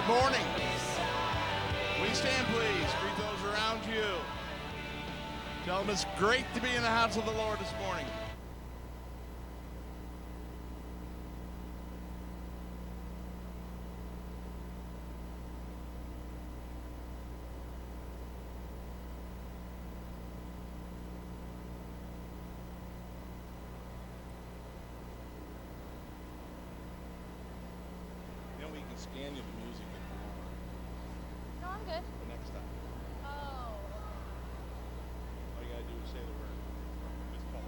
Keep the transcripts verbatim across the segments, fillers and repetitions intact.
Good morning. Will you stand, please? Greet those around you. Tell them it's great to be in the house of the Lord this morning. Scan you the music if you want. No, I'm good. For next time. Oh. All you gotta do is say the word. It's called.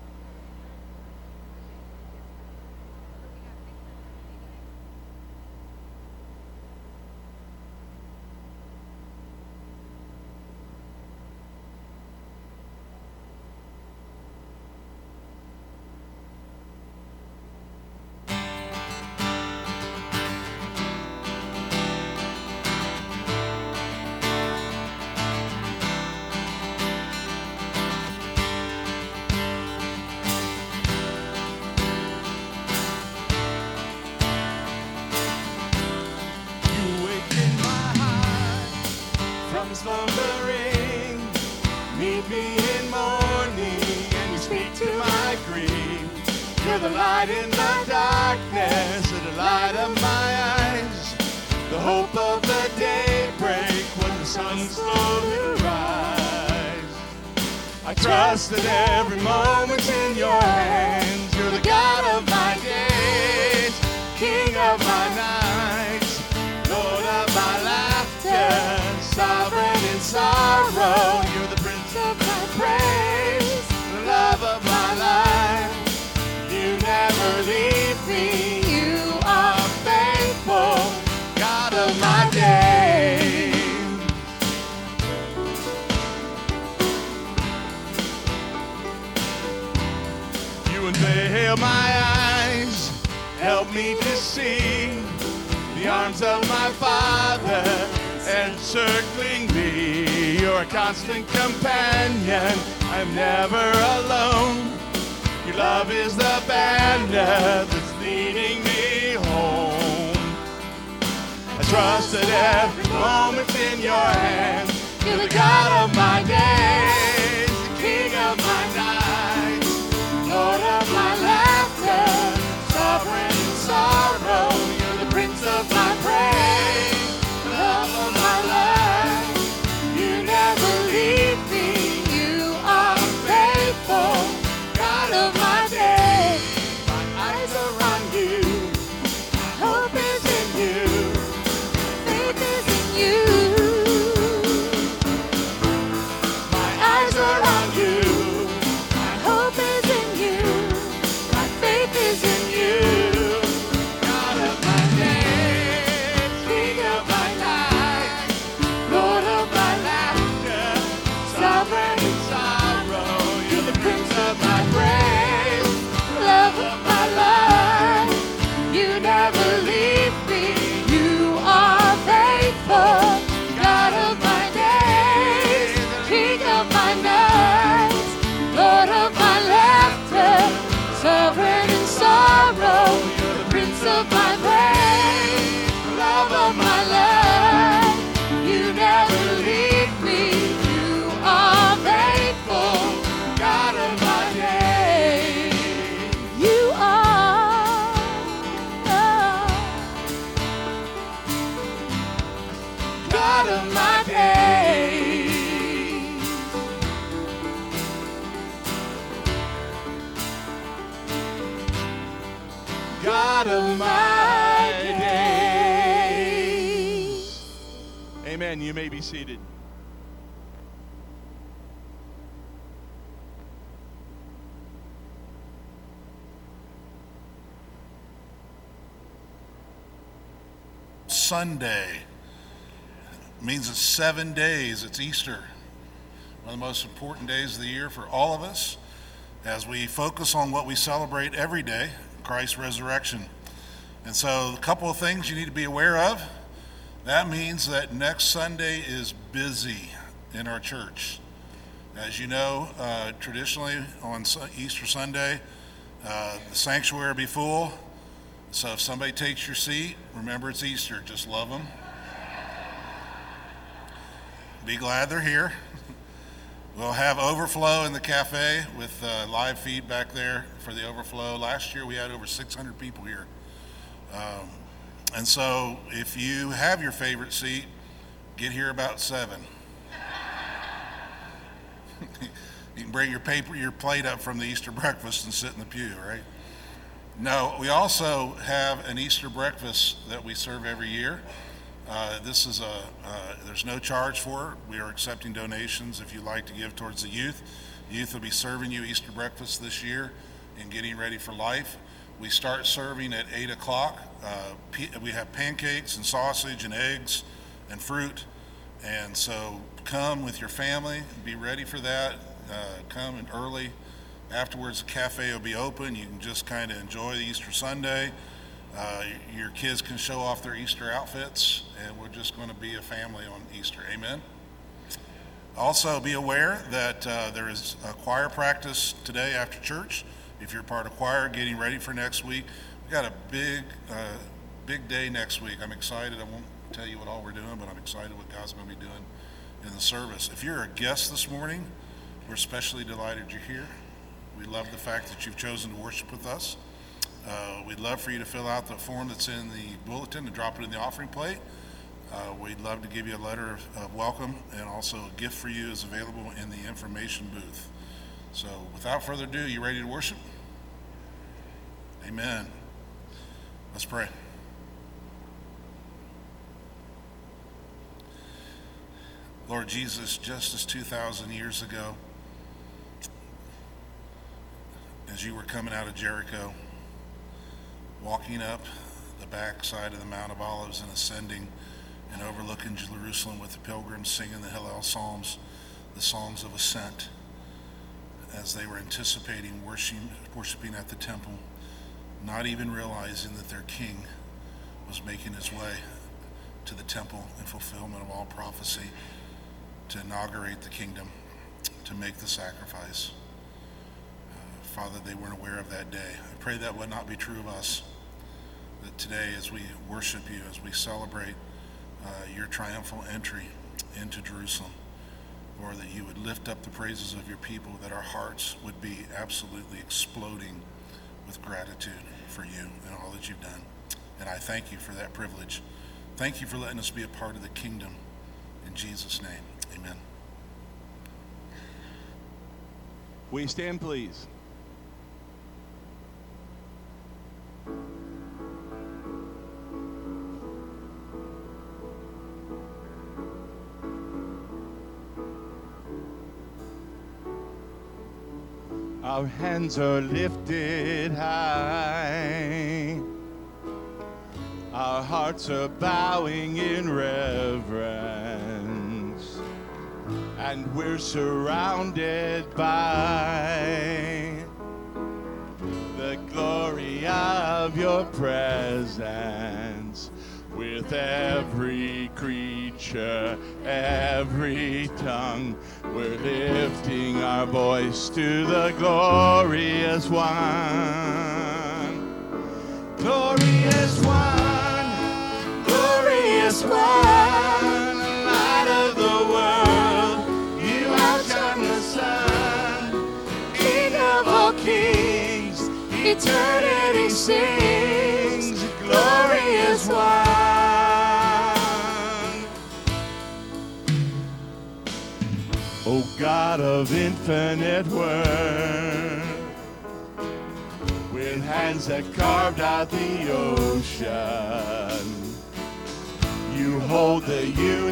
Slumbering, meet me in morning, and you speak to my grief. You're the light in the darkness, the delight of my eyes, the hope of the daybreak when the sun slowly rise. I trust that every moment's in your hands. You're the God of my days, King of my nights, Lord of my laughter. Sovereign in sorrow, you're the Prince of my praise, the love of my life. You never leave me, you are faithful, God of my days. You unveil my eyes, help me to see the arms of my Father encircling me. You're a constant companion, I'm never alone. Your love is the banner that's leading me home. I trust that every moment's in your hands. You're the God of my days, the King of my nights, Lord of my laughter, sovereign in sorrow. You're the Prince of my praise, love of my life. You never leave me, you are faithful, God of my days. My eyes are on you, my hope is in you, faith is in you. My eyes are on you, my hope is in you, my faith is in you. God of my days, King of my Lord of my laughter, sovereign in sorrow, you're the Prince of my praise, love of my life. You never leave me, you are faithful, God of my days, King of my nights, Lord of my laughter, sovereign in sorrow, you're the Prince of my praise, love of my life. You never leave me, you are faithful, God of my days. You are God of my days. God of my days. Amen. You may be seated. Sunday means it's seven days. It's Easter, one of the most important days of the year for all of us as we focus on what we celebrate every day, Christ's resurrection. And so a couple of things you need to be aware of. That means that next Sunday is busy in our church. As you know, uh, traditionally on Easter Sunday, uh, the sanctuary will be full. So if somebody takes your seat, remember it's Easter, just love them. be glad they're here. We'll have overflow in the cafe with uh, live feed back there for the overflow. Last year we had over six hundred people here. Um, and so if you have your favorite seat, get here about seven. You can bring your paper, your plate up from the Easter breakfast and sit in the pew, right? No, we also have an Easter breakfast that we serve every year. Uh, this is a, uh, there's no charge for it. We are accepting donations if you'd like to give towards the youth. Youth will be serving you Easter breakfast this year and getting ready for life. We start serving at eight o'clock. Uh, p- we have pancakes and sausage and eggs and fruit. And so come with your family, be ready for that. Uh, come in early. Afterwards, the cafe will be open. You can just kind of enjoy the Easter Sunday. Uh, your kids can show off their Easter outfits, and we're just going to be a family on Easter. Amen. Also, be aware that uh, there is a choir practice today after church. If you're part of choir, getting ready for next week, we've got a big, uh, big day next week. I'm excited. I won't tell you what all we're doing, but I'm excited what God's going to be doing in the service. If you're a guest this morning, we're especially delighted you're here. We love the fact that you've chosen to worship with us. Uh, we'd love for you to fill out the form that's in the bulletin and drop it in the offering plate. Uh, we'd love to give you a letter of, of welcome, and also a gift for you is available in the information booth. So without further ado, you ready to worship? Amen. Let's pray. Lord Jesus, just as two thousand years ago, as you were coming out of Jericho, walking up the backside of the Mount of Olives and ascending and overlooking Jerusalem with the pilgrims singing the Hallel Psalms, the songs of ascent, as they were anticipating worshiping, worshiping at the temple, not even realizing that their king was making his way to the temple in fulfillment of all prophecy to inaugurate the kingdom, to make the sacrifice. Uh, Father, they weren't aware of that day. I pray that would not be true of us, that today as we worship you, as we celebrate uh, your triumphal entry into Jerusalem, Lord, that you would lift up the praises of your people, that our hearts would be absolutely exploding with gratitude for you and all that you've done. And I thank you for that privilege. Thank you for letting us be a part of the kingdom. In Jesus' name, amen. Will you stand, please? Our hands are lifted high. Our hearts are bowing in reverence. And we're surrounded by the glory of your presence. With every creature, every tongue, we're lifting our voice to the glorious one. Glorious one, glorious one, light of the world, you outshine the sun. King of all kings, eternity sings, glorious one. O God of infinite worth, with hands that carved out the ocean, you hold the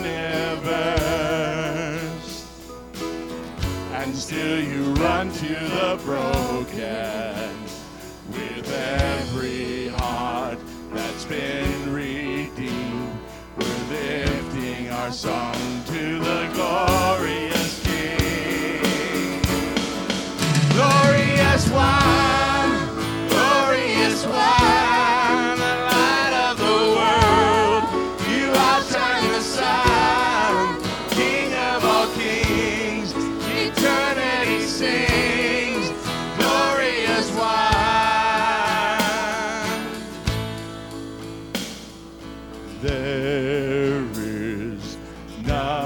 universe, and still you run to the broken. With every heart that's been redeemed, we're lifting our song to the glorious King. Glorious one, glorious one, the light of the world, you outshine the sun. King of all kings, eternity sings, glorious one. There is none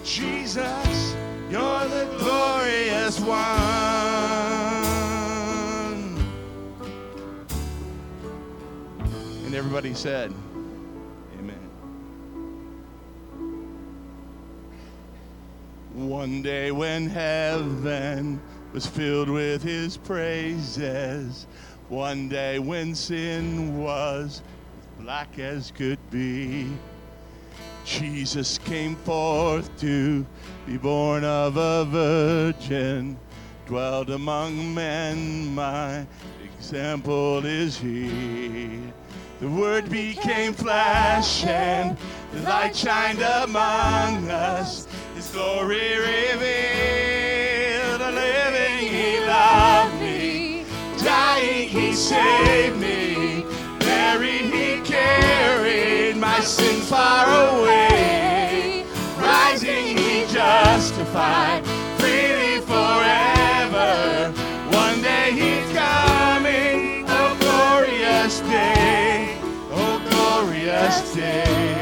Jesus, you're the glorious one. And everybody said, amen. One day when heaven was filled with his praises, one day when sin was as black as could be, Jesus came forth to be born of a virgin, dwelt among men, my example is he. The Word became flesh and the light shined among us, his glory revealed, a living he loved me, dying he saved me, buried he carried my sins far away, rising he justified, freely forever, one day he's coming, oh glorious day, oh glorious day.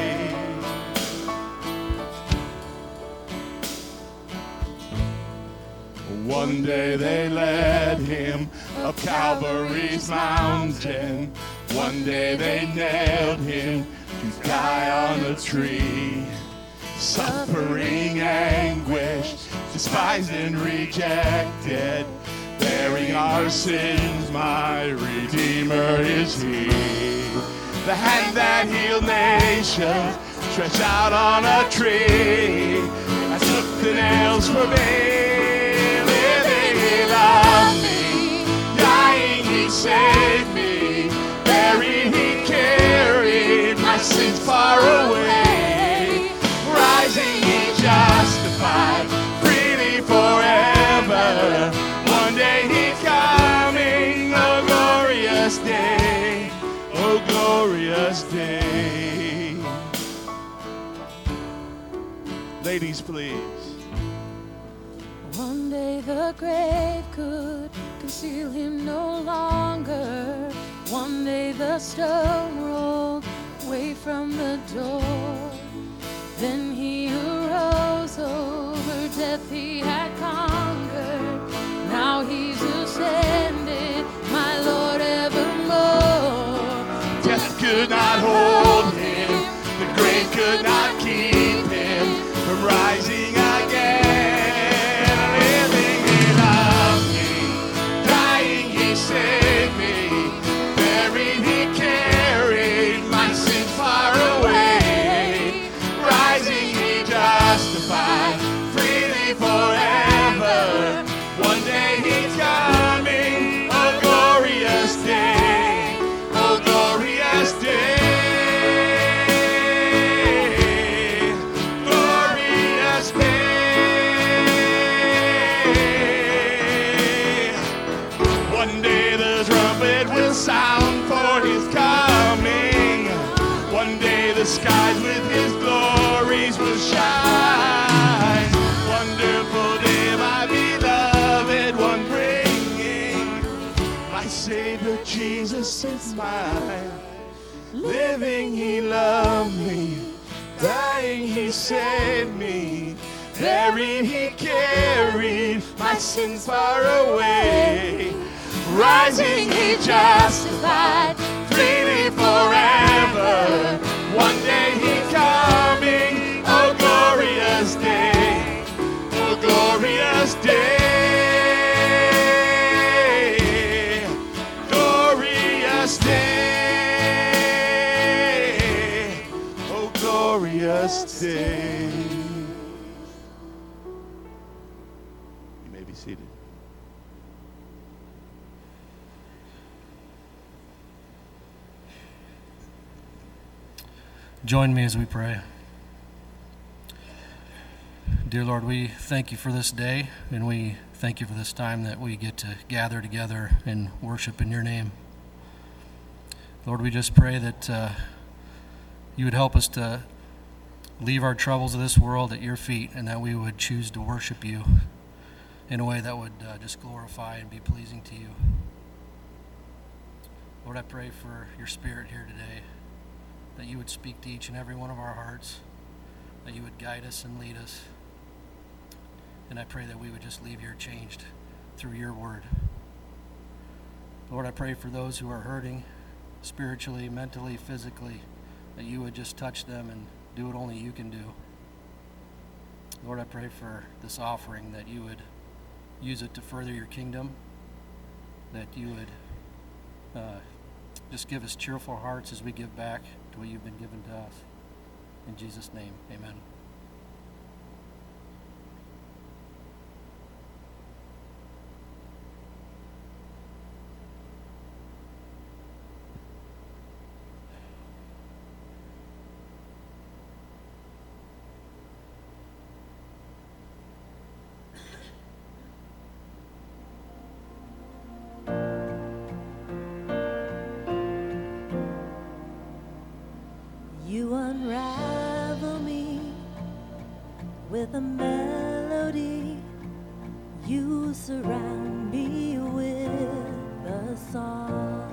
One day they led him up Calvary's mountain. One day they nailed him to die on a tree. Suffering anguish, despised and rejected, bearing our sins, my Redeemer is he. The hand that healed nations stretched out on a tree. I took the nails for me. Loved me, dying he saved me, buried he carried my sins far away, rising he justified, freely forever, one day he's coming, oh glorious day, oh glorious day. Ladies, please. One day the grave could conceal him no longer. One day the stone rolled away from the door. Then he arose, over death he had conquered. Now he's ascended, my Lord evermore. Death could not hold him, the grave could not keep him from rising again. Saved me, buried he carried my sins far away, rising he justified, freely forever, one day he's coming, oh glorious day, oh glorious day, glorious day. One day the trumpet will sound for his coming. One day the skies with his glories will shine. Wonderful day, my beloved one, bringing my Savior Jesus is mine. Living he loved me, dying he saved me, buried he carried my sins far away, rising he justified, freely forever, one day he coming, oh glorious day, oh glorious day, glorious day, oh glorious day. You may be seated. Join me as we pray. Dear Lord, we thank you for this day, and we thank you for this time that we get to gather together and worship in your name. Lord, we just pray that uh, you would help us to leave our troubles of this world at your feet, and that we would choose to worship you in a way that would uh, just glorify and be pleasing to you. Lord, I pray for your Spirit here today, that you would speak to each and every one of our hearts, that you would guide us and lead us. And I pray that we would just leave here changed through your word. Lord, I pray for those who are hurting spiritually, mentally, physically, that you would just touch them and do what only you can do. Lord, I pray for this offering, that you would use it to further your kingdom, that you would uh, just give us cheerful hearts as we give back to what you've been given to us. In Jesus' name, amen. You unravel me with a melody. You surround me with a song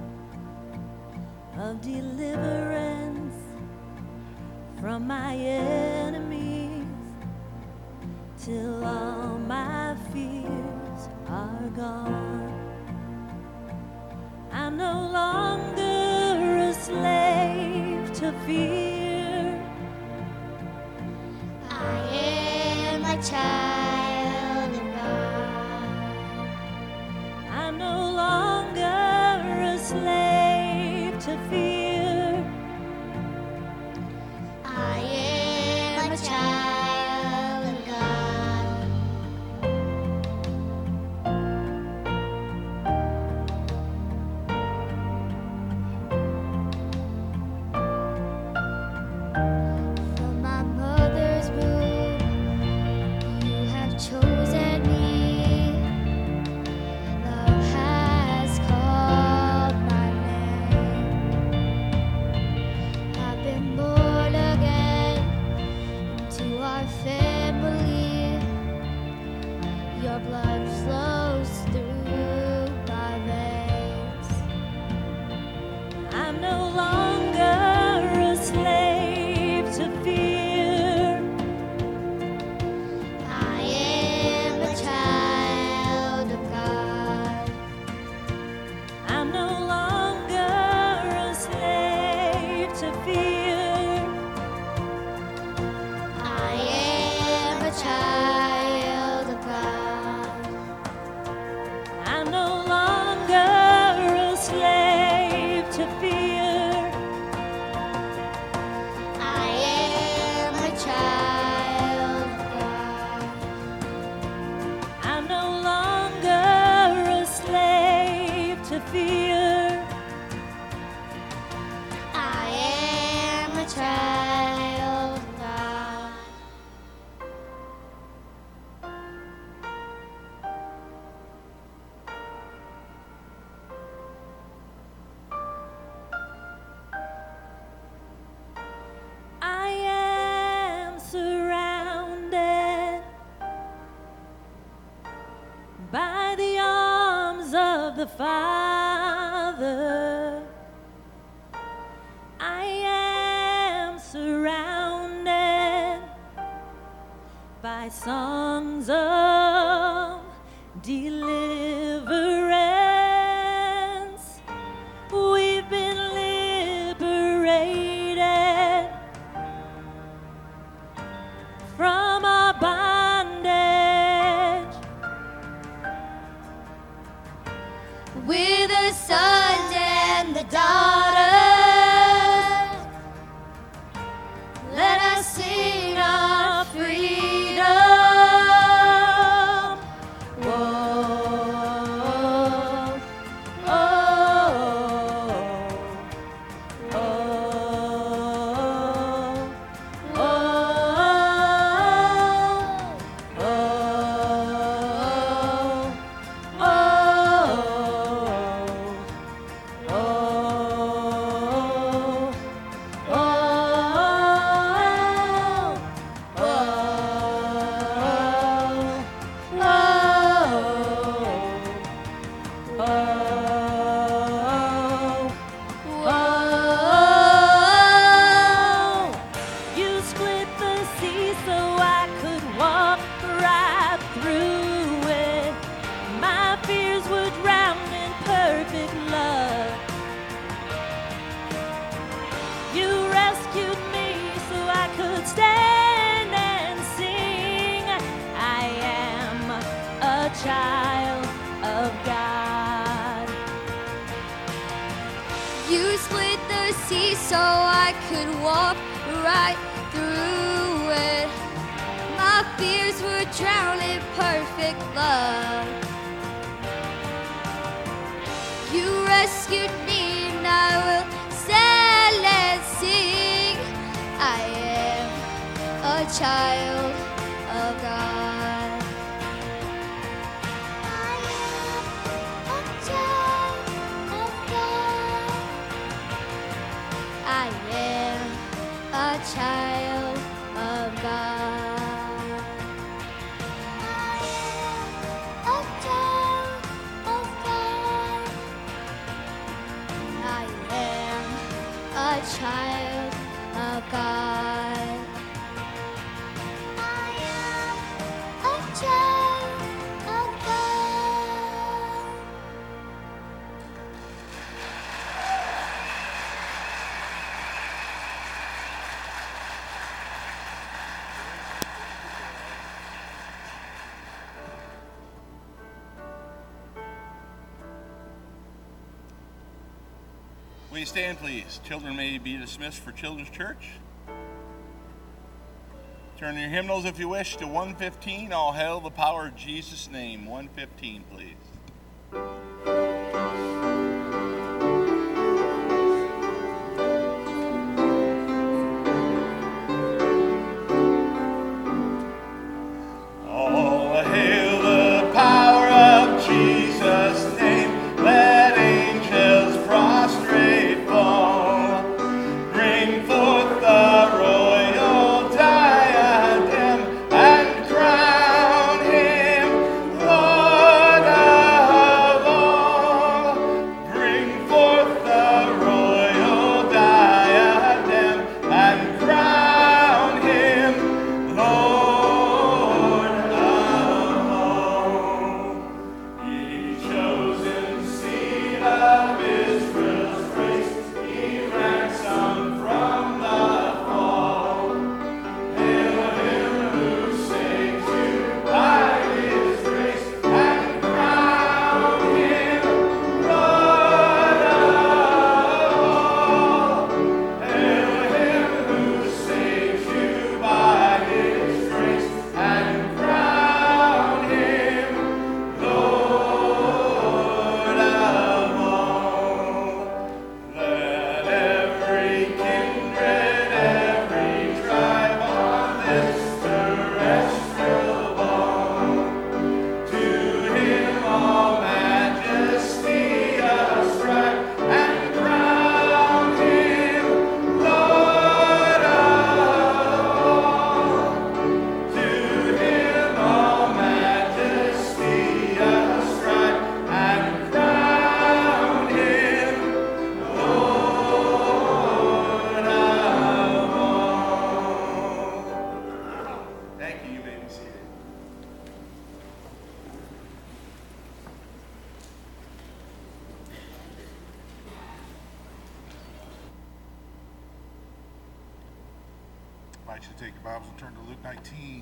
of deliverance from my enemies, till all my fears are gone. I'm no longer a slave to fear. I am a child of God. I'm no longer a slave to fear. I am a child of God. From my mother's womb, you have chosen me. Love has called my name. I've been born again into our family. Your blood flows through my veins. I'm no longer a slave to fear. I am a child of God. I'm no longer a slave to fear. I am a child of God. I'm no longer a slave to fear. I am a child of God. I'm no longer a slave to fear. I am a child of God. I am surrounded by the arms of the Father. I am surrounded by songs of deliverance. We've been liberated from our bondage. We're the sons and the daughters. Let us sing our freedom. Whoa. walked right through it. My fears were drowned in perfect love. You rescued me, and I will stand and sing. I am a child of God. I am a child of God. I am a child of God. I am a child of God. I am a child of God. I am a child of God. Will you stand, please? Children may be dismissed for Children's Church. Turn your hymnals, if you wish, to one fifteen. All hail the power of Jesus' name. one fifteen, please. All hail the power of Jesus' name. Let angels prostrate fall. Bring forth the royal diadem and crown him Lord of all. Bring forth the royal diadem and crown him Lord of all. Ye chosen seed of Israel's race, ye ransomed from the fall. Hail him who saves you by his grace, and crown him Lord of all. Hail him who saves you by his grace, and crown him Lord of all. Let every kindred, every tribe on this terrestrial ball, to him all majesty ascribe, and crown him Lord of all. To him all majesty ascribe, and crown him Lord of all. Thank you. You may be seated. I invite you to take your Bibles and turn to Luke nineteen.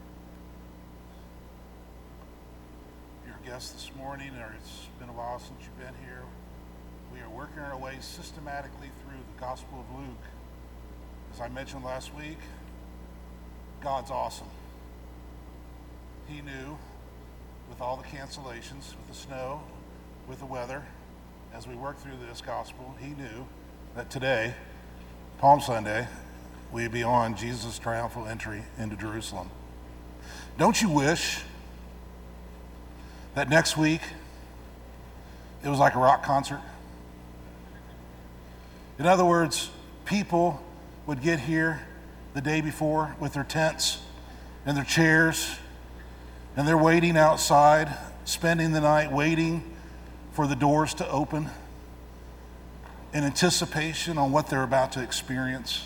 If you're a guest this morning, or it's been a while since you've been here, we are working our way systematically through the Gospel of Luke. As I mentioned last week, God's awesome. He knew, with all the cancellations, with the snow, with the weather, as we work through this gospel, he knew that today, Palm Sunday, we'd be on Jesus' triumphal entry into Jerusalem. Don't you wish that next week it was like a rock concert? In other words, people would get here the day before with their tents and their chairs, and they're waiting outside, spending the night waiting for the doors to open in anticipation on what they're about to experience.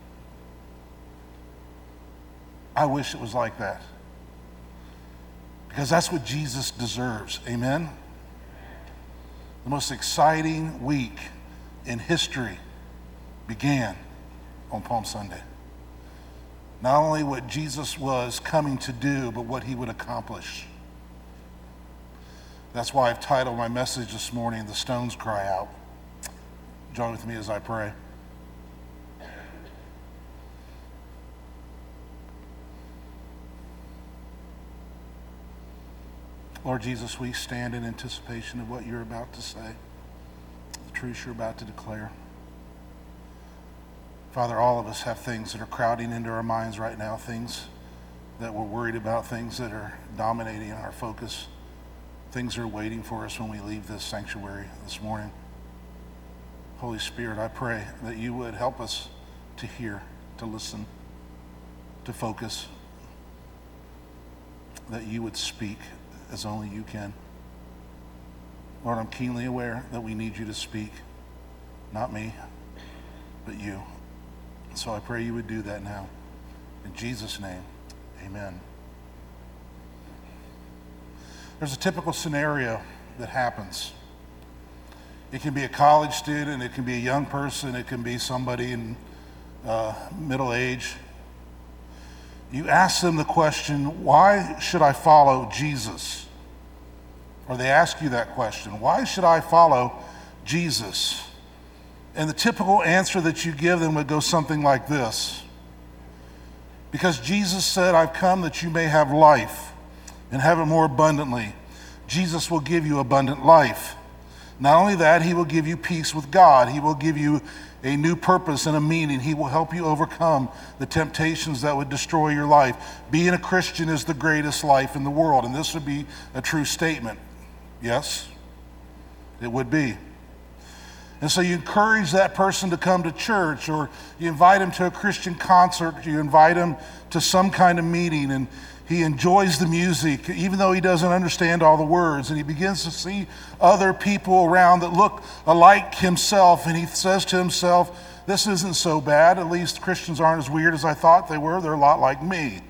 I wish it was like that, because that's what Jesus deserves. Amen? The most exciting week in history began on Palm Sunday. Not only what Jesus was coming to do, but what he would accomplish. That's why I've titled my message this morning, "The Stones Cry Out." Join with me as I pray. Lord Jesus, we stand in anticipation of what you're about to say, the truths you're about to declare. Father, all of us have things that are crowding into our minds right now, things that we're worried about, things that are dominating our focus, things that are waiting for us when we leave this sanctuary this morning. Holy Spirit, I pray that you would help us to hear, to listen, to focus, that you would speak as only you can. Lord, I'm keenly aware that we need you to speak, not me, but you. So I pray you would do that now. In Jesus' name, amen. There's a typical scenario that happens. It can be a college student, it can be a young person, it can be somebody in uh, middle age. You ask them the question, why should I follow Jesus? Or they ask you that question, why should I follow Jesus? And the typical answer that you give them would go something like this. Because Jesus said, I've come that you may have life and have it more abundantly. Jesus will give you abundant life. Not only that, he will give you peace with God. He will give you a new purpose and a meaning. He will help you overcome the temptations that would destroy your life. Being a Christian is the greatest life in the world, and this would be a true statement. Yes, it would be. And so you encourage that person to come to church, or you invite him to a Christian concert, you invite him to some kind of meeting, and he enjoys the music, even though he doesn't understand all the words, and he begins to see other people around that look alike himself, and he says to himself, this isn't so bad, at least Christians aren't as weird as I thought they were, they're a lot like me.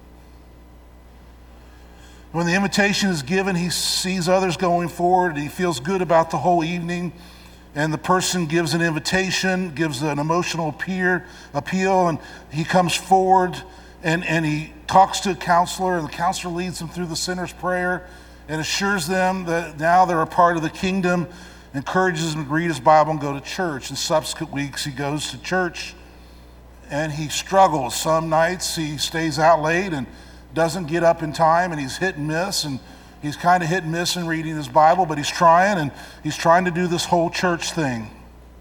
When the invitation is given, he sees others going forward, and he feels good about the whole evening. And the person gives an invitation, gives an emotional appeal, appeal and he comes forward and, and he talks to a counselor, and the counselor leads them through the sinner's prayer and assures them that now they're a part of the kingdom, encourages them to read his Bible and go to church. In subsequent weeks, he goes to church and he struggles. Some nights he stays out late and doesn't get up in time, and he's hit and miss, and he's kind of hit and miss in reading his Bible, but he's trying, and he's trying to do this whole church thing.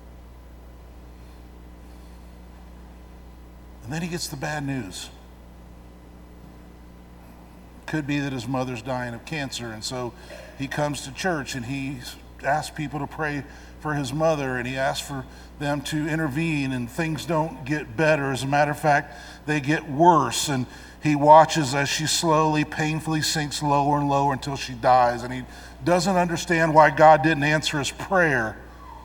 And then he gets the bad news. Could be that his mother's dying of cancer, and so he comes to church and he asks people to pray for his mother, and he asks for them to intervene, and things don't get better. As a matter of fact, they get worse, and he watches as she slowly, painfully sinks lower and lower until she dies, and he doesn't understand why God didn't answer his prayer.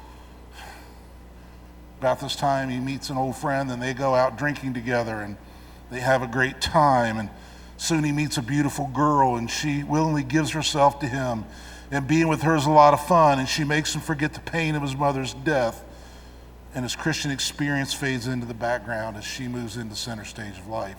About this time, he meets an old friend, and they go out drinking together, and they have a great time, and soon he meets a beautiful girl, and she willingly gives herself to him, and being with her is a lot of fun, and she makes him forget the pain of his mother's death, and his Christian experience fades into the background as she moves into center stage of life.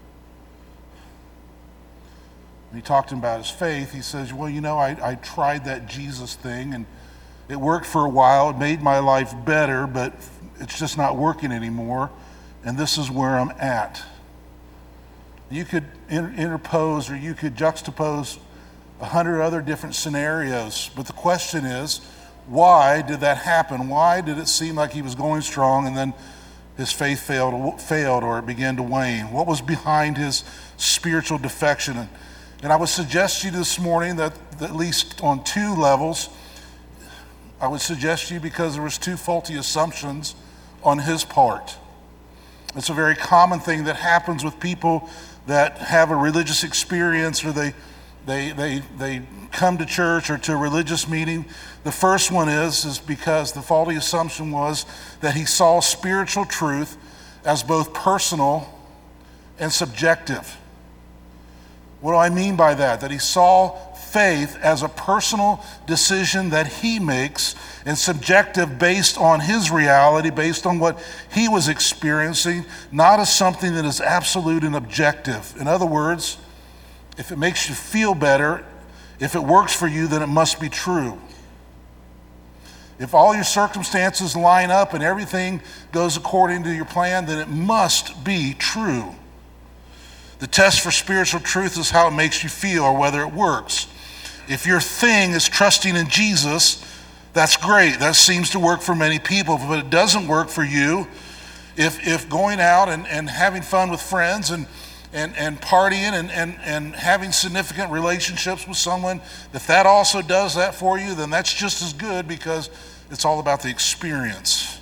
When he talked to him about his faith, he says, well, you know, I, I tried that Jesus thing, and it worked for a while. It made my life better, but it's just not working anymore, and this is where I'm at. You could inter- interpose or you could juxtapose a hundred other different scenarios, but the question is, why did that happen? Why did it seem like he was going strong and then his faith failed, failed or it began to wane? What was behind his spiritual defection? And I would suggest to you this morning that, that at least on two levels, I would suggest to you because there was two faulty assumptions on his part. It's a very common thing that happens with people that have a religious experience, or they they they they come to church or to a religious meeting. The first one is is because the faulty assumption was that he saw spiritual truth as both personal and subjective. What do I mean by that? That he saw faith as a personal decision that he makes, and subjective based on his reality, based on what he was experiencing, not as something that is absolute and objective. In other words, if it makes you feel better, if it works for you, then it must be true. If all your circumstances line up and everything goes according to your plan, then it must be true. The test for spiritual truth is how it makes you feel or whether it works. If your thing is trusting in Jesus, that's great. That seems to work for many people, but it doesn't work for you. If if going out and, and having fun with friends and and, and partying and, and, and having significant relationships with someone, if that also does that for you, then that's just as good, because it's all about the experience.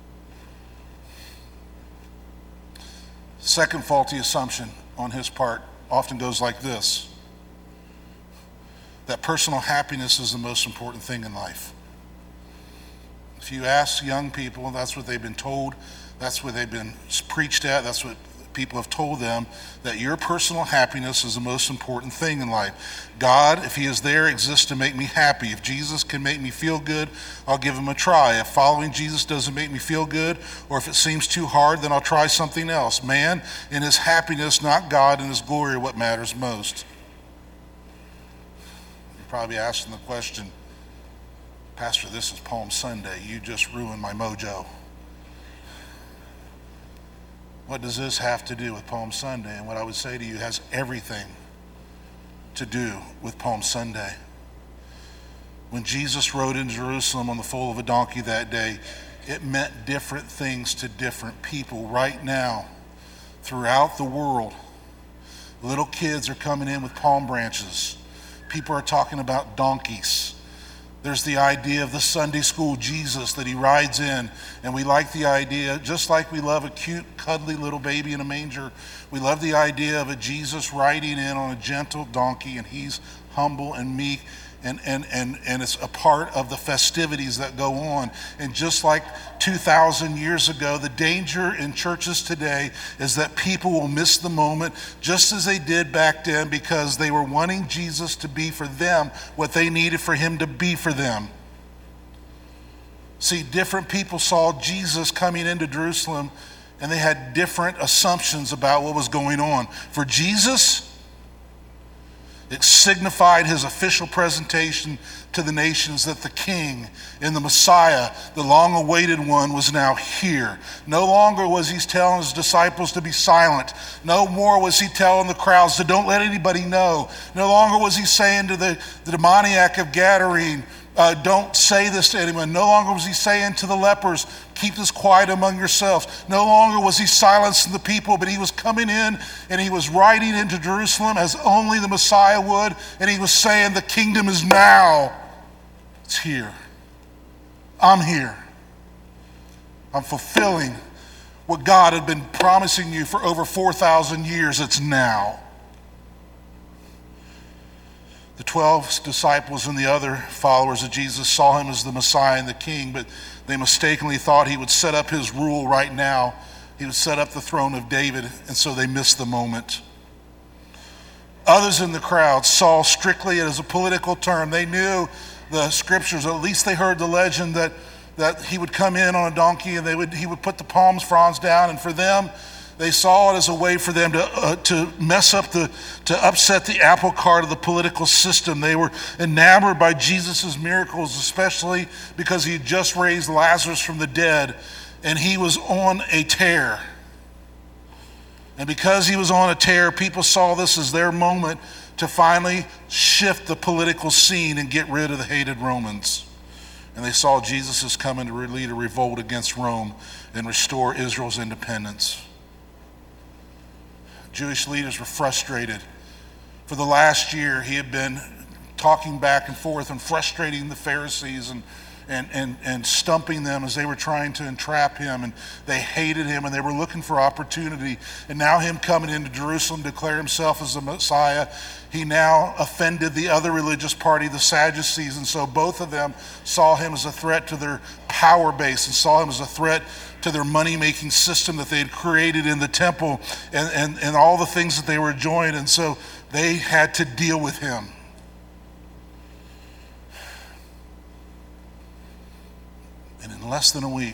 Second faulty assumption on his part often goes like this: that personal happiness is the most important thing in life. If you ask young people, that's what they've been told, that's what they've been preached at, that's what people have told them, that your personal happiness is the most important thing in life. God, if he is there, exists to make me happy. If Jesus can make me feel good, I'll give him a try. If following Jesus doesn't make me feel good, or if it seems too hard, then I'll try something else. Man and his happiness, not God and his glory, are what matters most. You're probably asking the question, Pastor, this is Palm Sunday. You just ruined my mojo. What does this have to do with Palm Sunday? And what I would say to you has everything to do with Palm Sunday. When Jesus rode in Jerusalem on the foal of a donkey that day, it meant different things to different people. Right now, throughout the world, little kids are coming in with palm branches. People are talking about donkeys. There's the idea of the Sunday school Jesus that he rides in, and we like the idea, just like we love a cute, cuddly little baby in a manger, we love the idea of a Jesus riding in on a gentle donkey, and he's humble and meek, and, and, and, and it's a part of the festivities that go on. And just like two thousand years ago, the danger in churches today is that people will miss the moment, just as they did back then, because they were wanting Jesus to be for them what they needed for him to be for them. See, different people saw Jesus coming into Jerusalem, and they had different assumptions about what was going on. For Jesus, it signified his official presentation to the nations that the King and the Messiah, the long-awaited one, was now here. No longer was he telling his disciples to be silent. No more was he telling the crowds to don't let anybody know. No longer was he saying to the, the demoniac of Gadarene, uh, don't say this to anyone. No longer was he saying to the lepers, keep this quiet among yourselves. No longer was he silencing the people, but he was coming in and he was riding into Jerusalem as only the Messiah would, and he was saying, the kingdom is now. It's here. I'm here. I'm fulfilling what God had been promising you for over four thousand years. It's now. The twelve disciples and the other followers of Jesus saw him as the Messiah and the King, but they mistakenly thought he would set up his rule right now. He would set up the throne of David, and so they missed the moment. Others in the crowd saw strictly as a political term. They knew the scriptures, or at least they heard the legend that, that he would come in on a donkey and they would he would put the palm fronds down, and for them, they saw it as a way for them to uh, to mess up the, to upset the apple cart of the political system. They were enamored by Jesus' miracles, especially because he had just raised Lazarus from the dead, and he was on a tear. And because he was on a tear, people saw this as their moment to finally shift the political scene and get rid of the hated Romans. And they saw Jesus is coming to lead a revolt against Rome and restore Israel's independence. Jewish leaders were frustrated. For the last year, he had been talking back and forth and frustrating the Pharisees and, and, and, and stumping them as they were trying to entrap him. And they hated him, and they were looking for opportunity. And now him coming into Jerusalem to declare himself as the Messiah, he now offended the other religious party, the Sadducees. And so both of them saw him as a threat to their power base and saw him as a threat to their money-making system that they had created in the temple and, and, and all the things that they were enjoying. And so they had to deal with him. And in less than a week,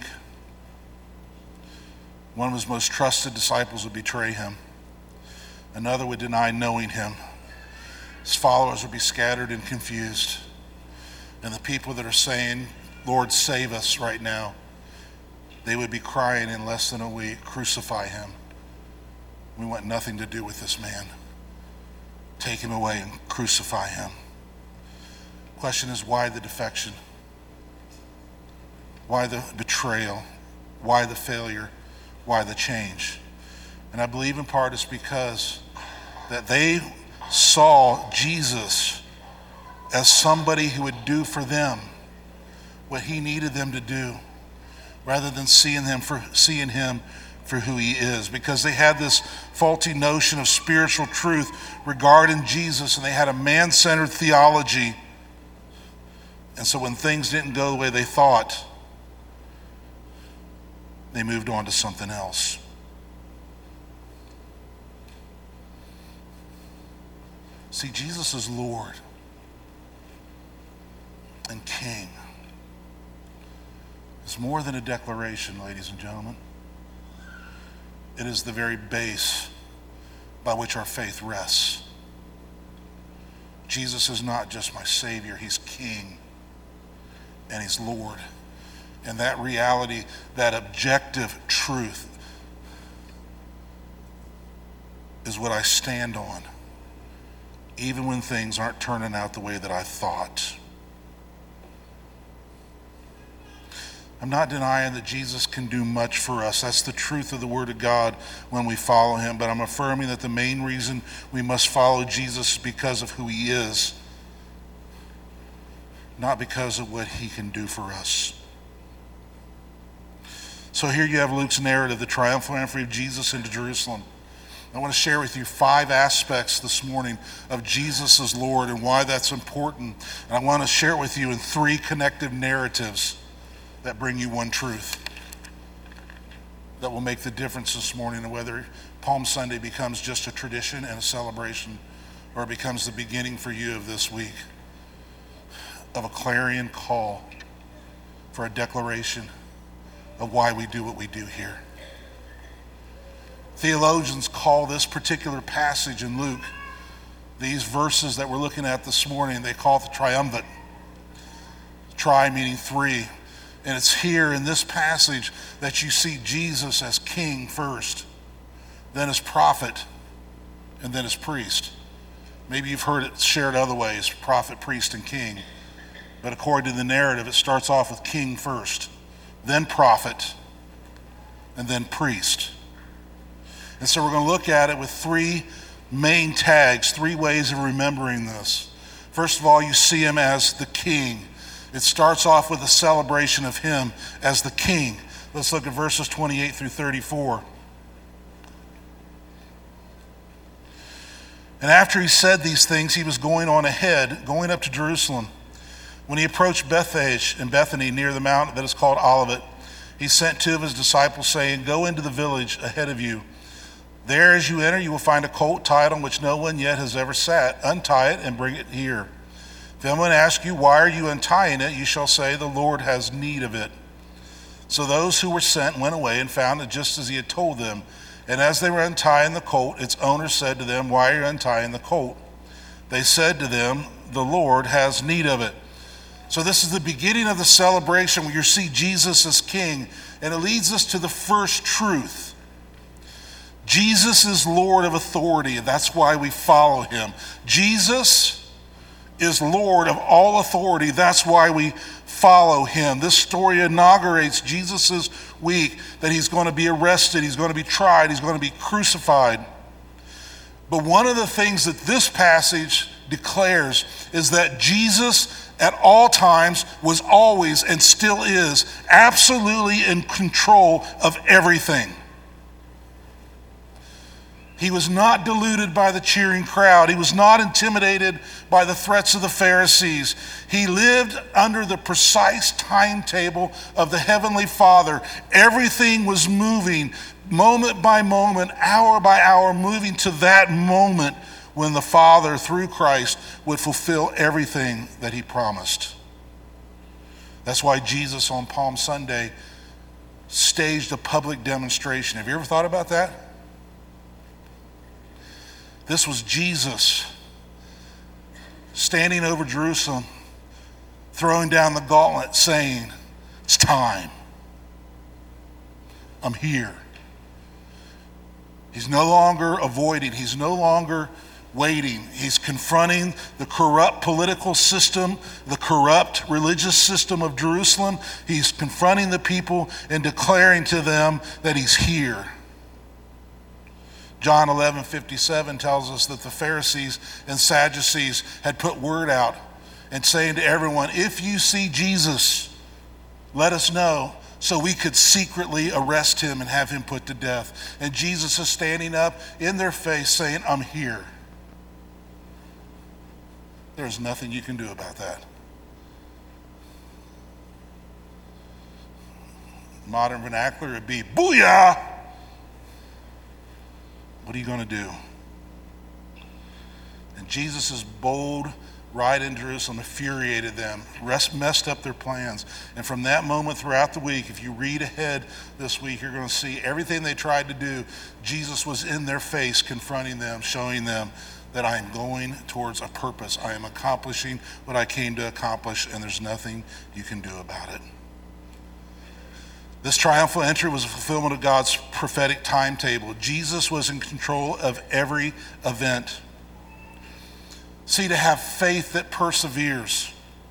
one of his most trusted disciples would betray him. Another would deny knowing him. His followers would be scattered and confused. And the people that are saying, Lord, save us right now, they would be crying in less than a week, crucify him. We want nothing to do with this man. Take him away and crucify him. Question is, why the defection? Why the betrayal? Why the failure? Why the change? And I believe in part it's because that they saw Jesus as somebody who would do for them what he needed them to do, rather than seeing him for seeing him for who he is, because they had this faulty notion of spiritual truth regarding Jesus, and they had a man-centered theology. And so when things didn't go the way they thought, they moved on to something else. See, Jesus is Lord and King. It's more than a declaration, ladies and gentlemen. It is the very base by which our faith rests. Jesus is not just my Savior, he's King and he's Lord. And that reality, that objective truth, is what I stand on, even when things aren't turning out the way that I thought. I'm not denying that Jesus can do much for us. That's the truth of the Word of God when we follow him. But I'm affirming that the main reason we must follow Jesus is because of who he is, not because of what he can do for us. So here you have Luke's narrative, the triumphal entry of Jesus into Jerusalem. I want to share with you five aspects this morning of Jesus as Lord and why that's important. And I want to share it with you in three connective narratives that bring you one truth that will make the difference this morning, and whether Palm Sunday becomes just a tradition and a celebration, or it becomes the beginning for you of this week of a clarion call for a declaration of why we do what we do here. Theologians call this particular passage in Luke, these verses that we're looking at this morning, they call it the triumvirate. Tri meaning three. And it's here in this passage that you see Jesus as king first, then as prophet, and then as priest. Maybe you've heard it shared other ways, prophet, priest, and king. But according to the narrative, it starts off with king first, then prophet, and then priest. And so we're going to look at it with three main tags, three ways of remembering this. First of all, you see him as the king. It starts off with a celebration of him as the king. Let's look at verses twenty-eight through thirty-four. And after he said these things, he was going on ahead, going up to Jerusalem. When he approached Bethphage and Bethany near the mount that is called Olivet, he sent two of his disciples, saying, "Go into the village ahead of you. There as you enter, you will find a colt tied on which no one yet has ever sat. Untie it and bring it here. If anyone asks you, 'Why are you untying it?' you shall say, 'The Lord has need of it.'" So those who were sent went away and found it just as he had told them. And as they were untying the colt, its owner said to them, "Why are you untying the colt?" They said to them, "The Lord has need of it." So this is the beginning of the celebration where you see Jesus as king. And it leads us to the first truth. Jesus is Lord of authority, and that's why we follow him. Jesus is Lord of all authority. That's why we follow him. This story inaugurates Jesus' week, that he's going to be arrested, he's going to be tried, he's going to be crucified. But one of the things that this passage declares is that Jesus at all times was always and still is absolutely in control of everything. He was not deluded by the cheering crowd. He was not intimidated by the threats of the Pharisees. He lived under the precise timetable of the Heavenly Father. Everything was moving moment by moment, hour by hour, moving to that moment when the Father, through Christ, would fulfill everything that he promised. That's why Jesus on Palm Sunday staged a public demonstration. Have you ever thought about that? This was Jesus standing over Jerusalem, throwing down the gauntlet, saying, "It's time. I'm here." He's no longer avoiding. He's no longer waiting. He's confronting the corrupt political system, the corrupt religious system of Jerusalem. He's confronting the people and declaring to them that he's here. John eleven fifty-seven tells us that the Pharisees and Sadducees had put word out and saying to everyone, if you see Jesus, let us know, so we could secretly arrest him and have him put to death. And Jesus is standing up in their face saying, I'm here. There's nothing you can do about that. Modern vernacular would be, booyah! What are you going to do? And Jesus' bold ride in Jerusalem infuriated them, rest, messed up their plans. And from that moment throughout the week, if you read ahead this week, you're going to see everything they tried to do, Jesus was in their face confronting them, showing them that I am going towards a purpose. I am accomplishing what I came to accomplish, and there's nothing you can do about it. This triumphal entry was a fulfillment of God's prophetic timetable. Jesus was in control of every event. See, to have faith that perseveres,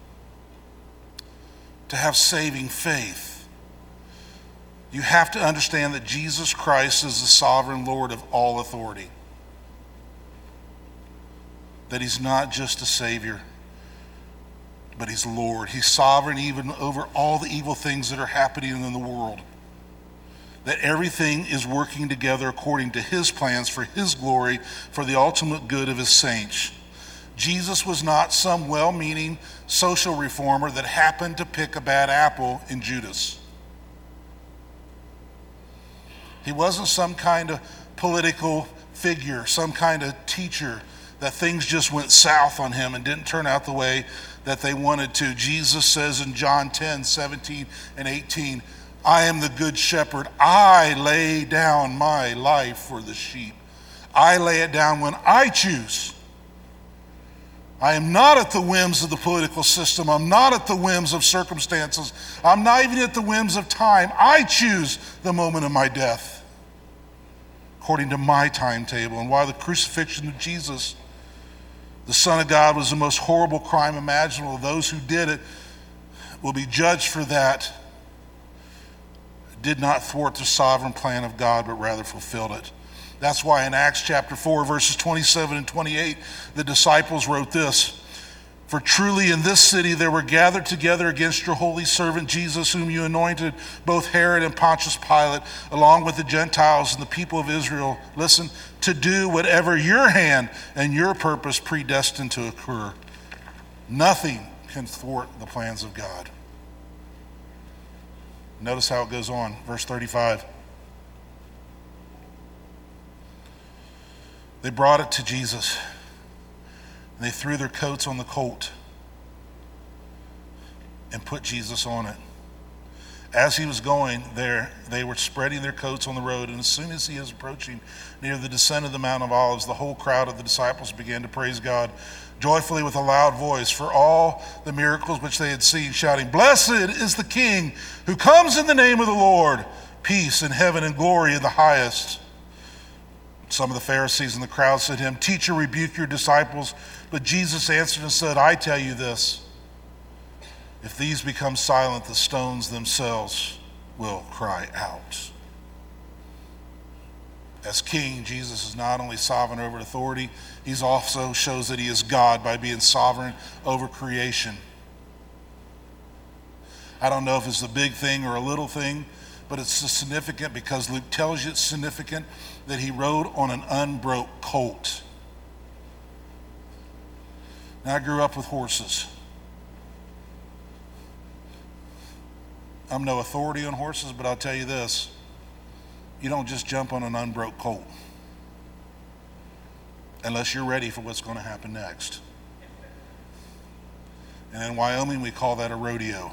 to have saving faith, you have to understand that Jesus Christ is the sovereign Lord of all authority. That he's not just a Savior, but he's Lord. He's sovereign even over all the evil things that are happening in the world. That everything is working together according to his plans for his glory, for the ultimate good of his saints. Jesus was not some well-meaning social reformer that happened to pick a bad apple in Judas. He wasn't some kind of political figure, some kind of teacher that things just went south on him and didn't turn out the way that they wanted to. Jesus says in John ten, seventeen and eighteen, I am the good shepherd. I lay down my life for the sheep. I lay it down when I choose. I am not at the whims of the political system. I'm not at the whims of circumstances. I'm not even at the whims of time. I choose the moment of my death according to my timetable. And while the crucifixion of Jesus, the Son of God, was the most horrible crime imaginable, those who did it will be judged for that. It did not thwart the sovereign plan of God, but rather fulfilled it. That's why in Acts chapter four, verses twenty-seven and twenty-eight, the disciples wrote this, for truly in this city there were gathered together against your holy servant Jesus, whom you anointed, both Herod and Pontius Pilate, along with the Gentiles and the people of Israel, listen, to do whatever your hand and your purpose predestined to occur. Nothing can thwart the plans of God. Notice how it goes on, verse thirty-five. They brought it to Jesus, and they threw their coats on the colt and put Jesus on it. As he was going there, they were spreading their coats on the road, and as soon as he was approaching near the descent of the Mount of Olives, the whole crowd of the disciples began to praise God joyfully with a loud voice for all the miracles which they had seen, shouting, Blessed is the King who comes in the name of the Lord, peace in heaven and glory in the highest. Some of the Pharisees in the crowd said to him, Teacher, rebuke your disciples. But Jesus answered and said, I tell you this, if these become silent, the stones themselves will cry out. As king, Jesus is not only sovereign over authority, he also shows that he is God by being sovereign over creation. I don't know if it's a big thing or a little thing, but it's significant because Luke tells you it's significant that he rode on an unbroke colt. Now, I grew up with horses. I'm no authority on horses, but I'll tell you this. You don't just jump on an unbroke colt unless you're ready for what's going to happen next. And in Wyoming, we call that a rodeo.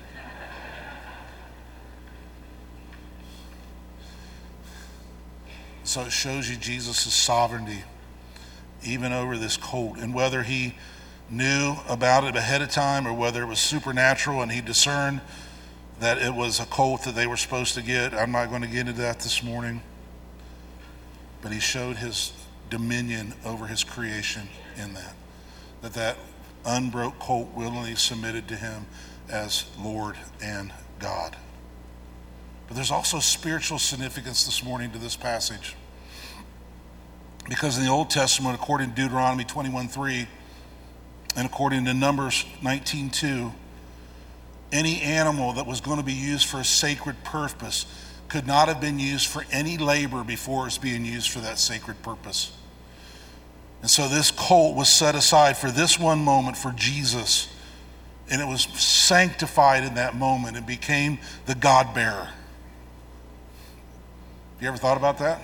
So it shows you Jesus' sovereignty, even over this colt. And whether he knew about it ahead of time or whether it was supernatural and he discerned that it was a colt that they were supposed to get, I'm not going to get into that this morning. But he showed his dominion over his creation in that. That that unbroke colt willingly submitted to him as Lord and God. But there's also spiritual significance this morning to this passage. Because in the Old Testament, according to Deuteronomy twenty-one three, and according to Numbers nineteen two, any animal that was going to be used for a sacred purpose could not have been used for any labor before it was being used for that sacred purpose. And so this colt was set aside for this one moment for Jesus, and it was sanctified in that moment and became the God bearer. You ever thought about that?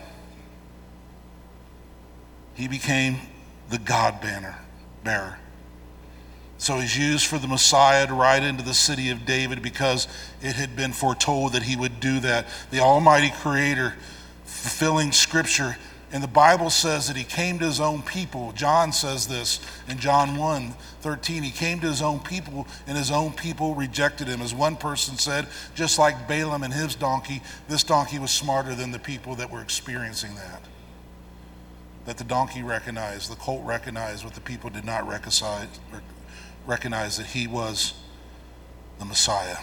He became the God banner bearer. So he's used for the Messiah to ride into the city of David because it had been foretold that he would do that. The Almighty Creator fulfilling Scripture. And the Bible says that he came to his own people. John says this in John one thirteen. He came to his own people, and his own people rejected him. As one person said, just like Balaam and his donkey, this donkey was smarter than the people that were experiencing that. That the donkey recognized, the colt recognized what the people did not recognize, recognize that he was the Messiah.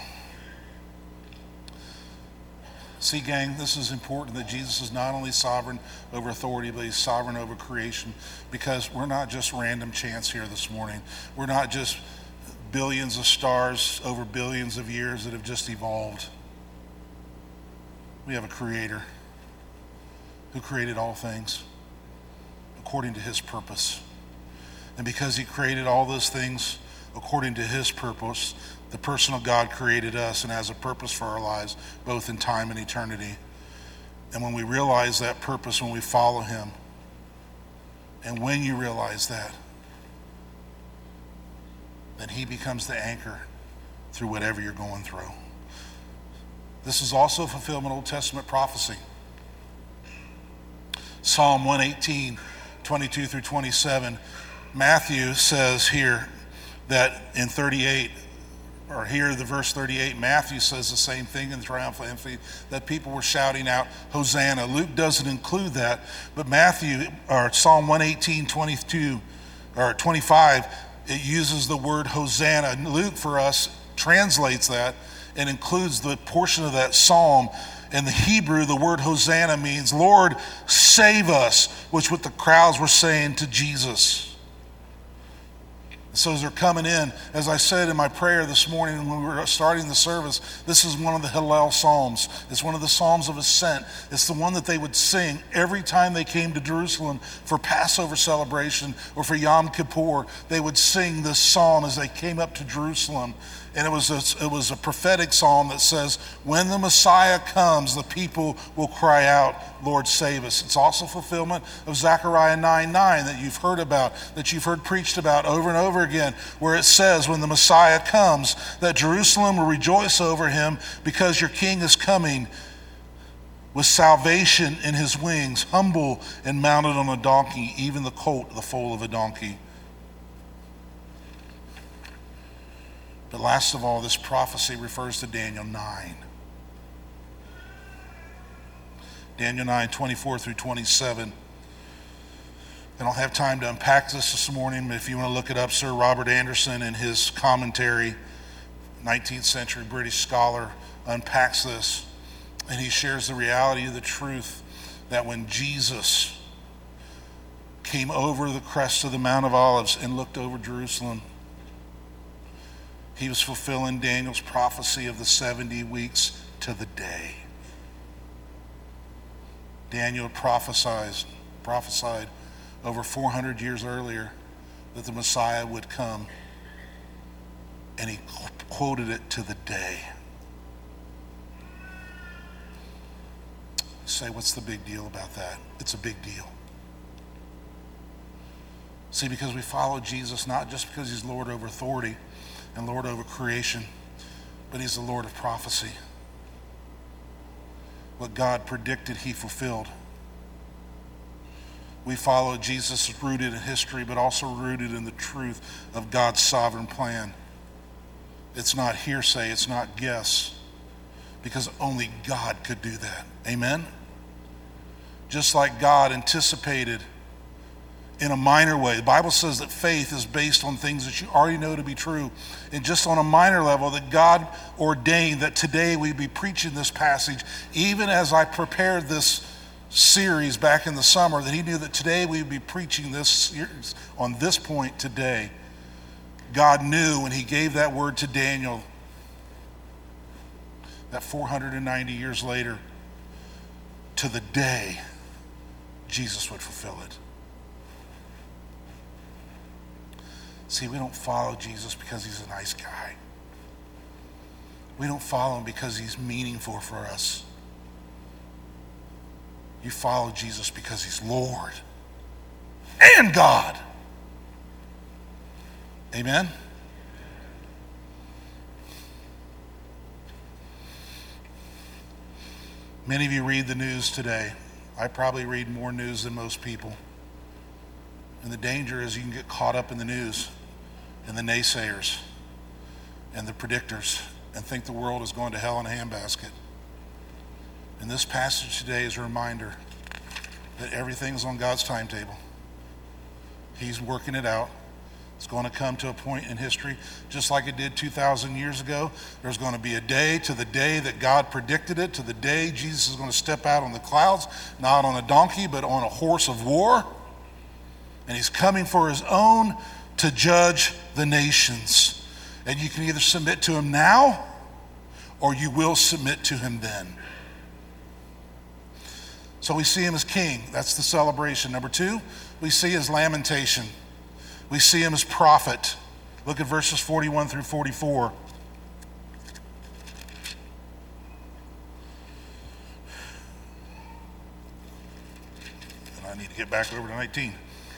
See, gang, this is important that Jesus is not only sovereign over authority, but he's sovereign over creation, because we're not just random chance here this morning. We're not just billions of stars over billions of years that have just evolved. We have a creator who created all things according to his purpose. And because he created all those things according to his purpose, the personal God created us and has a purpose for our lives, both in time and eternity. And when we realize that purpose, when we follow him, and when you realize that, then he becomes the anchor through whatever you're going through. This is also a fulfillment of Old Testament prophecy. Psalm one eighteen, twenty-two through twenty-seven, Matthew says here that in thirty-eight, or here the verse thirty-eight, Matthew says the same thing in the triumphal entry, that people were shouting out, Hosanna. Luke doesn't include that, but Matthew, or Psalm one eighteen, twenty-two, or twenty-five, it uses the word Hosanna. Luke, for us, translates that and includes the portion of that psalm. In the Hebrew, the word Hosanna means, Lord, save us, which what the crowds were saying to Jesus. So as they're coming in, as I said in my prayer this morning when we were starting the service, this is one of the Hallel Psalms. It's one of the Psalms of Ascent. It's the one that they would sing every time they came to Jerusalem for Passover celebration or for Yom Kippur. They would sing this psalm as they came up to Jerusalem. And it was a, it was a prophetic psalm that says, when the Messiah comes, the people will cry out, Lord, save us. It's also fulfillment of Zechariah nine nine that you've heard about, that you've heard preached about over and over again, where it says, when the Messiah comes, that Jerusalem will rejoice over him because your king is coming with salvation in his wings, humble and mounted on a donkey, even the colt, the foal of a donkey. But last of all, this prophecy refers to Daniel nine. Daniel nine, twenty-four through twenty-seven. I don't have time to unpack this this morning, but if you want to look it up, Sir Robert Anderson in his commentary, nineteenth century British scholar, unpacks this. And he shares the reality of the truth that when Jesus came over the crest of the Mount of Olives and looked over Jerusalem, he was fulfilling Daniel's prophecy of the seventy weeks to the day. Daniel prophesied, prophesied over four hundred years earlier that the Messiah would come, and he quoted it to the day. Say, what's the big deal about that? It's a big deal. See, because we follow Jesus not just because he's Lord over authority and Lord over creation, but he's the Lord of prophecy. What God predicted, he fulfilled. We follow Jesus rooted in history, but also rooted in the truth of God's sovereign plan. It's not hearsay, it's not guess, because only God could do that. Amen? Just like God anticipated in a minor way. The Bible says that faith is based on things that you already know to be true. And just on a minor level, that God ordained that today we'd be preaching this passage, even as I prepared this series back in the summer, that he knew that today we'd be preaching this series on this point today. God knew when he gave that word to Daniel that four hundred ninety years later, to the day, Jesus would fulfill it. See, we don't follow Jesus because he's a nice guy. We don't follow him because he's meaningful for us. You follow Jesus because he's Lord and God. Amen? Many of you read the news today. I probably read more news than most people. And the danger is you can get caught up in the news and the naysayers and the predictors and think the world is going to hell in a handbasket. And this passage today is a reminder that everything's on God's timetable. He's working it out. It's going to come to a point in history, just like it did two thousand years ago. There's going to be a day to the day that God predicted it, to the day Jesus is going to step out on the clouds, not on a donkey, but on a horse of war. And he's coming for his own to judge the nations. And you can either submit to him now, or you will submit to him then. So we see him as king. That's the celebration. Number two, we see his lamentation. We see him as prophet. Look at verses forty-one through forty-four. And I need to get back over to nineteen.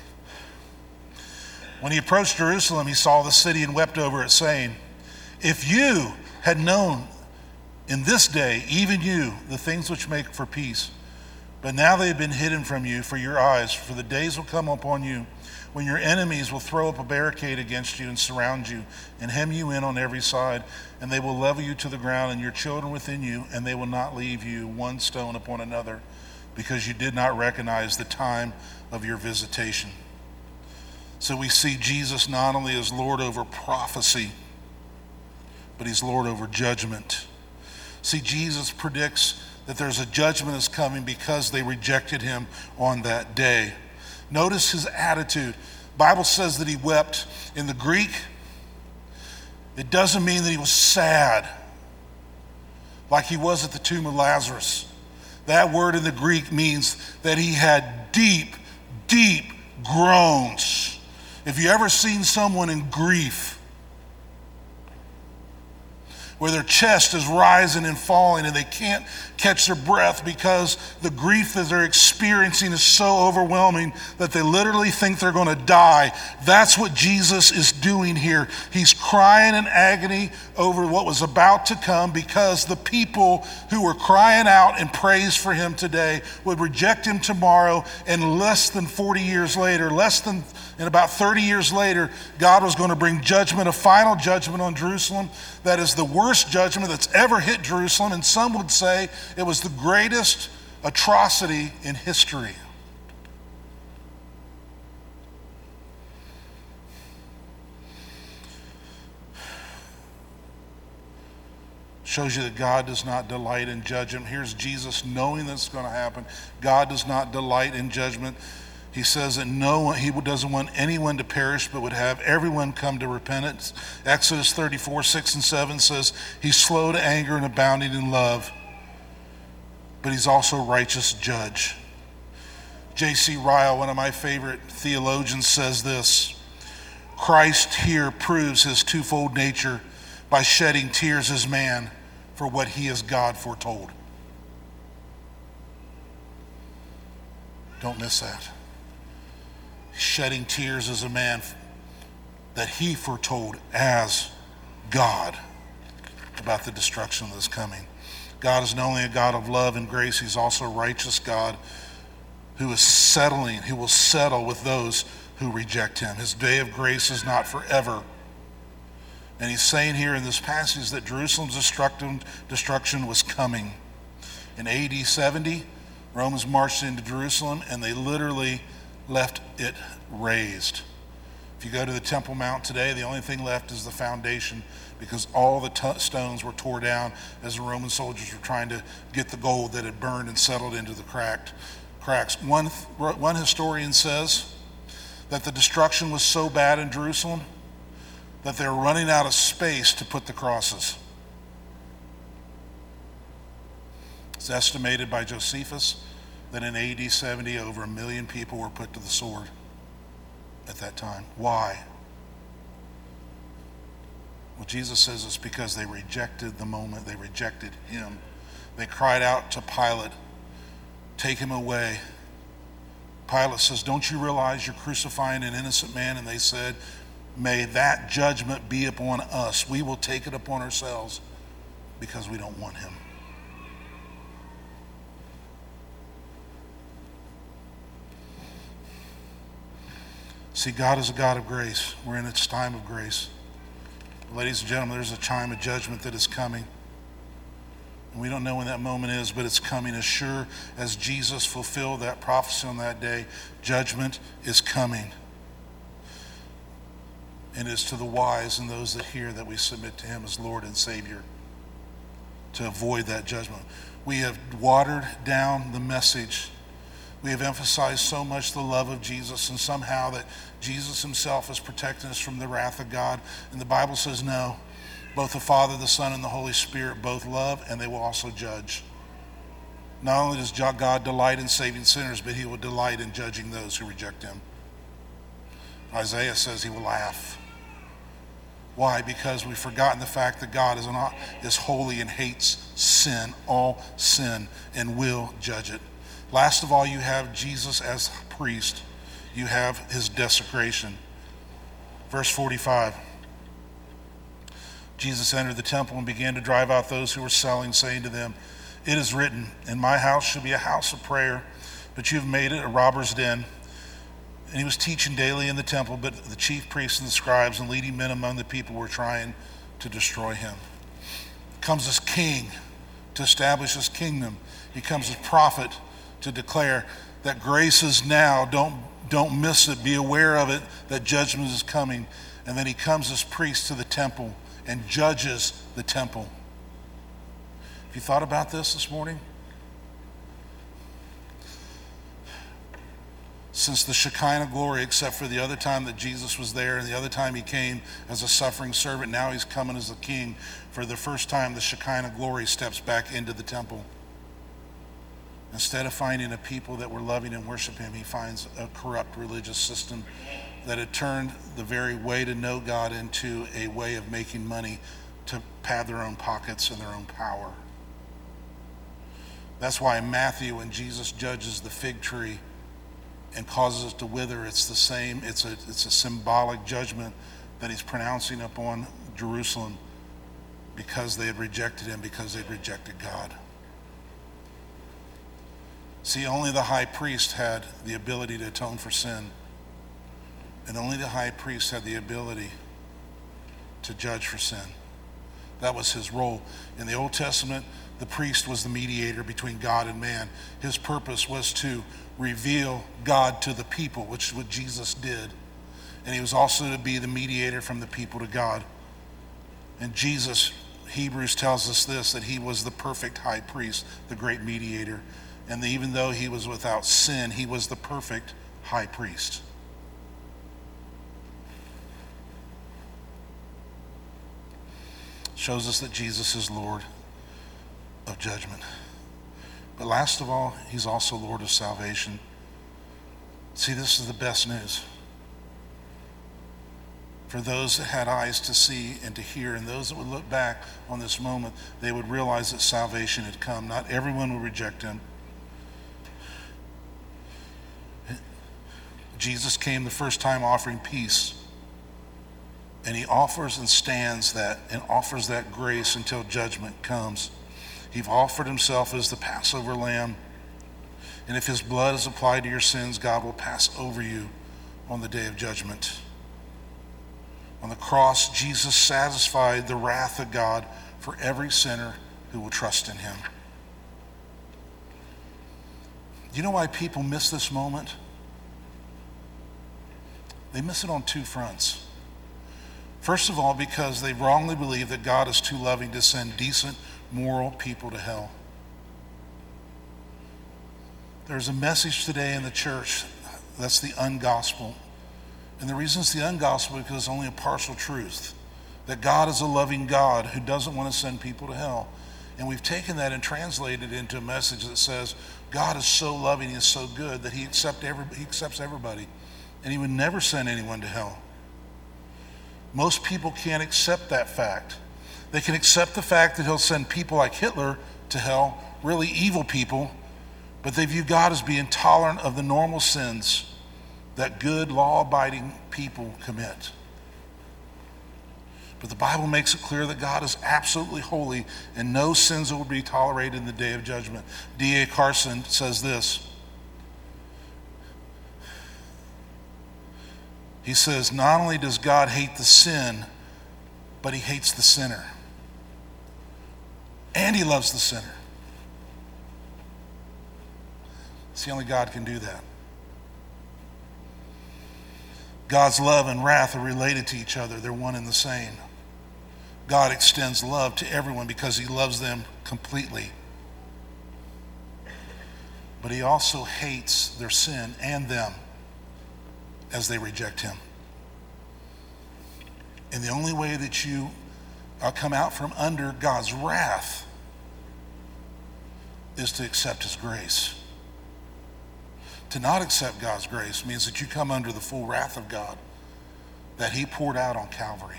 When he approached Jerusalem, he saw the city and wept over it, saying, if you had known in this day, even you, the things which make for peace, but now they have been hidden from you for your eyes, for the days will come upon you when your enemies will throw up a barricade against you and surround you and hem you in on every side, and they will level you to the ground and your children within you, and they will not leave you one stone upon another, because you did not recognize the time of your visitation. So we see Jesus not only as Lord over prophecy, but he's Lord over judgment. See, Jesus predicts that there's a judgment that's coming because they rejected him on that day. Notice his attitude. The Bible says that he wept. In the Greek, it doesn't mean that he was sad like he was at the tomb of Lazarus. That word in the Greek means that he had deep, deep groans. If you ever seen someone in grief, where their chest is rising and falling and they can't catch their breath because the grief that they're experiencing is so overwhelming that they literally think they're going to die. That's what Jesus is doing here. He's crying in agony over what was about to come because the people who were crying out in praise for him today would reject him tomorrow, and less than forty years later, less than And about thirty years later, God was going to bring judgment, a final judgment on Jerusalem. That is the worst judgment that's ever hit Jerusalem. And some would say it was the greatest atrocity in history. Shows you that God does not delight in judgment. Here's Jesus knowing that's going to happen. God does not delight in judgment. He says that no one, he doesn't want anyone to perish, but would have everyone come to repentance. Exodus thirty-four, six and seven says, he's slow to anger and abounding in love, but he's also a righteous judge. J C Ryle, one of my favorite theologians, says this: Christ here proves his twofold nature by shedding tears as man for what he as God foretold. Don't miss that. Shedding tears as a man that he foretold as God about the destruction that is coming. God is not only a God of love and grace, he's also a righteous God who is settling, who will settle with those who reject him. His day of grace is not forever. And he's saying here in this passage that Jerusalem's destruction was coming. In A D seventy, Romans marched into Jerusalem and they literally left it raised. If you go to the Temple Mount today, the only thing left is the foundation, because all the t- stones were tore down as the Roman soldiers were trying to get the gold that had burned and settled into the cracked cracks. One, one historian says that the destruction was so bad in Jerusalem that they were running out of space to put the crosses. It's estimated by Josephus that in A D seventy, over a million people were put to the sword at that time. Why? Well, Jesus says it's because they rejected the moment. They rejected him. They cried out to Pilate, "Take him away." Pilate says, "Don't you realize you're crucifying an innocent man?" And they said, "May that judgment be upon us. We will take it upon ourselves because we don't want him." See, God is a God of grace. We're in its time of grace. Ladies and gentlemen, there's a time of judgment that is coming. And we don't know when that moment is, but it's coming. As sure as Jesus fulfilled that prophecy on that day, judgment is coming. And it's to the wise and those that hear that we submit to him as Lord and Savior to avoid that judgment. We have watered down the message. We have emphasized so much the love of Jesus, and somehow that Jesus himself is protecting us from the wrath of God. And the Bible says no. Both the Father, the Son, and the Holy Spirit both love, and they will also judge. Not only does God delight in saving sinners, but he will delight in judging those who reject him. Isaiah says he will laugh. Why? Because we've forgotten the fact that God is, not, is holy and hates sin, all sin, and will judge it. Last of all, you have Jesus as priest. You have his desecration. Verse forty-five. Jesus entered the temple and began to drive out those who were selling, saying to them, "It is written, 'In my house shall be a house of prayer,' but you have made it a robber's den." And he was teaching daily in the temple, but the chief priests and the scribes and leading men among the people were trying to destroy him. He comes as king to establish his kingdom. He comes as prophet to declare that grace is now. Don't, don't miss it. Be aware of it, that judgment is coming. And then he comes as priest to the temple and judges the temple. Have you thought about this this morning? Since the Shekinah glory, except for the other time that Jesus was there and the other time he came as a suffering servant, now he's coming as a king. For the first time, the Shekinah glory steps back into the temple. Instead of finding a people that were loving and worship him, he finds a corrupt religious system that had turned the very way to know God into a way of making money to pad their own pockets and their own power. That's why in Matthew, when Jesus judges the fig tree and causes it to wither, it's the same, it's a, it's a symbolic judgment that he's pronouncing upon Jerusalem because they had rejected him, because they'd rejected God. See, only the high priest had the ability to atone for sin. And only the high priest had the ability to judge for sin. That was his role. In the Old Testament, the priest was the mediator between God and man. His purpose was to reveal God to the people, which is what Jesus did. And he was also to be the mediator from the people to God. And Jesus, Hebrews tells us this, that he was the perfect high priest, the great mediator. And even though he was without sin, he was the perfect high priest. Shows us that Jesus is Lord of judgment. But last of all, he's also Lord of salvation. See, this is the best news. For those that had eyes to see and to hear, and those that would look back on this moment, they would realize that salvation had come. Not everyone would reject him. Jesus came the first time offering peace. And he offers and stands that and offers that grace until judgment comes. He's offered himself as the Passover lamb. And if his blood is applied to your sins, God will pass over you on the day of judgment. On the cross, Jesus satisfied the wrath of God for every sinner who will trust in him. Do you know why people miss this moment? They miss it on two fronts. First of all, because they wrongly believe that God is too loving to send decent, moral people to hell. There's a message today in the church that's the ungospel. And the reason it's the ungospel is because it's only a partial truth. That God is a loving God who doesn't want to send people to hell. And we've taken that and translated it into a message that says God is so loving, he is so good that he, accept every, he accepts everybody. And he would never send anyone to hell. Most people can't accept that fact. They can accept the fact that he'll send people like Hitler to hell, really evil people, but they view God as being tolerant of the normal sins that good, law-abiding people commit. But the Bible makes it clear that God is absolutely holy and no sins will be tolerated in the day of judgment. D A Carson says this. He says, not only does God hate the sin, but he hates the sinner. And he loves the sinner. It's the only God can do that. God's love and wrath are related to each other. They're one and the same. God extends love to everyone because he loves them completely. But he also hates their sin and them as they reject him. And the only way that you uh, come out from under God's wrath is to accept his grace. To not accept God's grace means that you come under the full wrath of God that he poured out on Calvary.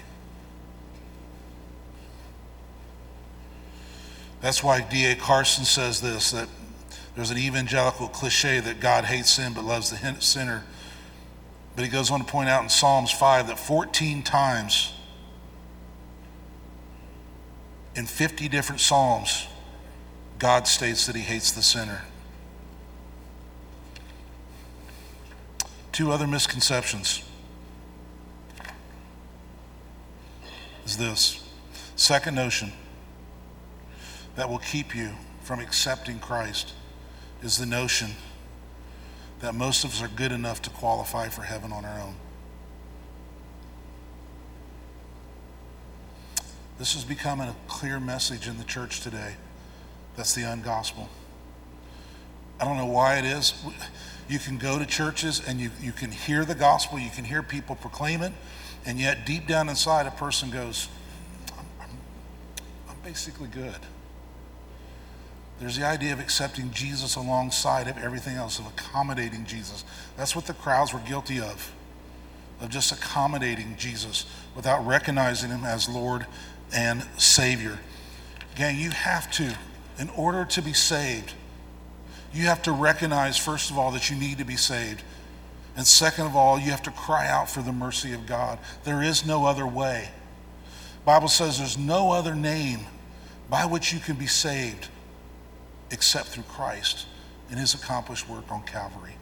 That's why D A Carson says this, that there's an evangelical cliche that God hates sin but loves the sinner. But he goes on to point out in Psalms five that fourteen times in fifty different Psalms, God states that he hates the sinner. Two other misconceptions is this. Second notion that will keep you from accepting Christ is the notion that most of us are good enough to qualify for heaven on our own. This is becoming a clear message in the church today. That's the ungospel. I don't know why it is. You can go to churches and you, you can hear the gospel, you can hear people proclaim it, and yet deep down inside a person goes, I'm, I'm, I'm basically good. There's the idea of accepting Jesus alongside of everything else, of accommodating Jesus. That's what the crowds were guilty of, of just accommodating Jesus without recognizing him as Lord and Savior. Gang, you have to, in order to be saved, you have to recognize, first of all, that you need to be saved. And second of all, you have to cry out for the mercy of God. There is no other way. The Bible says there's no other name by which you can be saved except through Christ and his accomplished work on Calvary.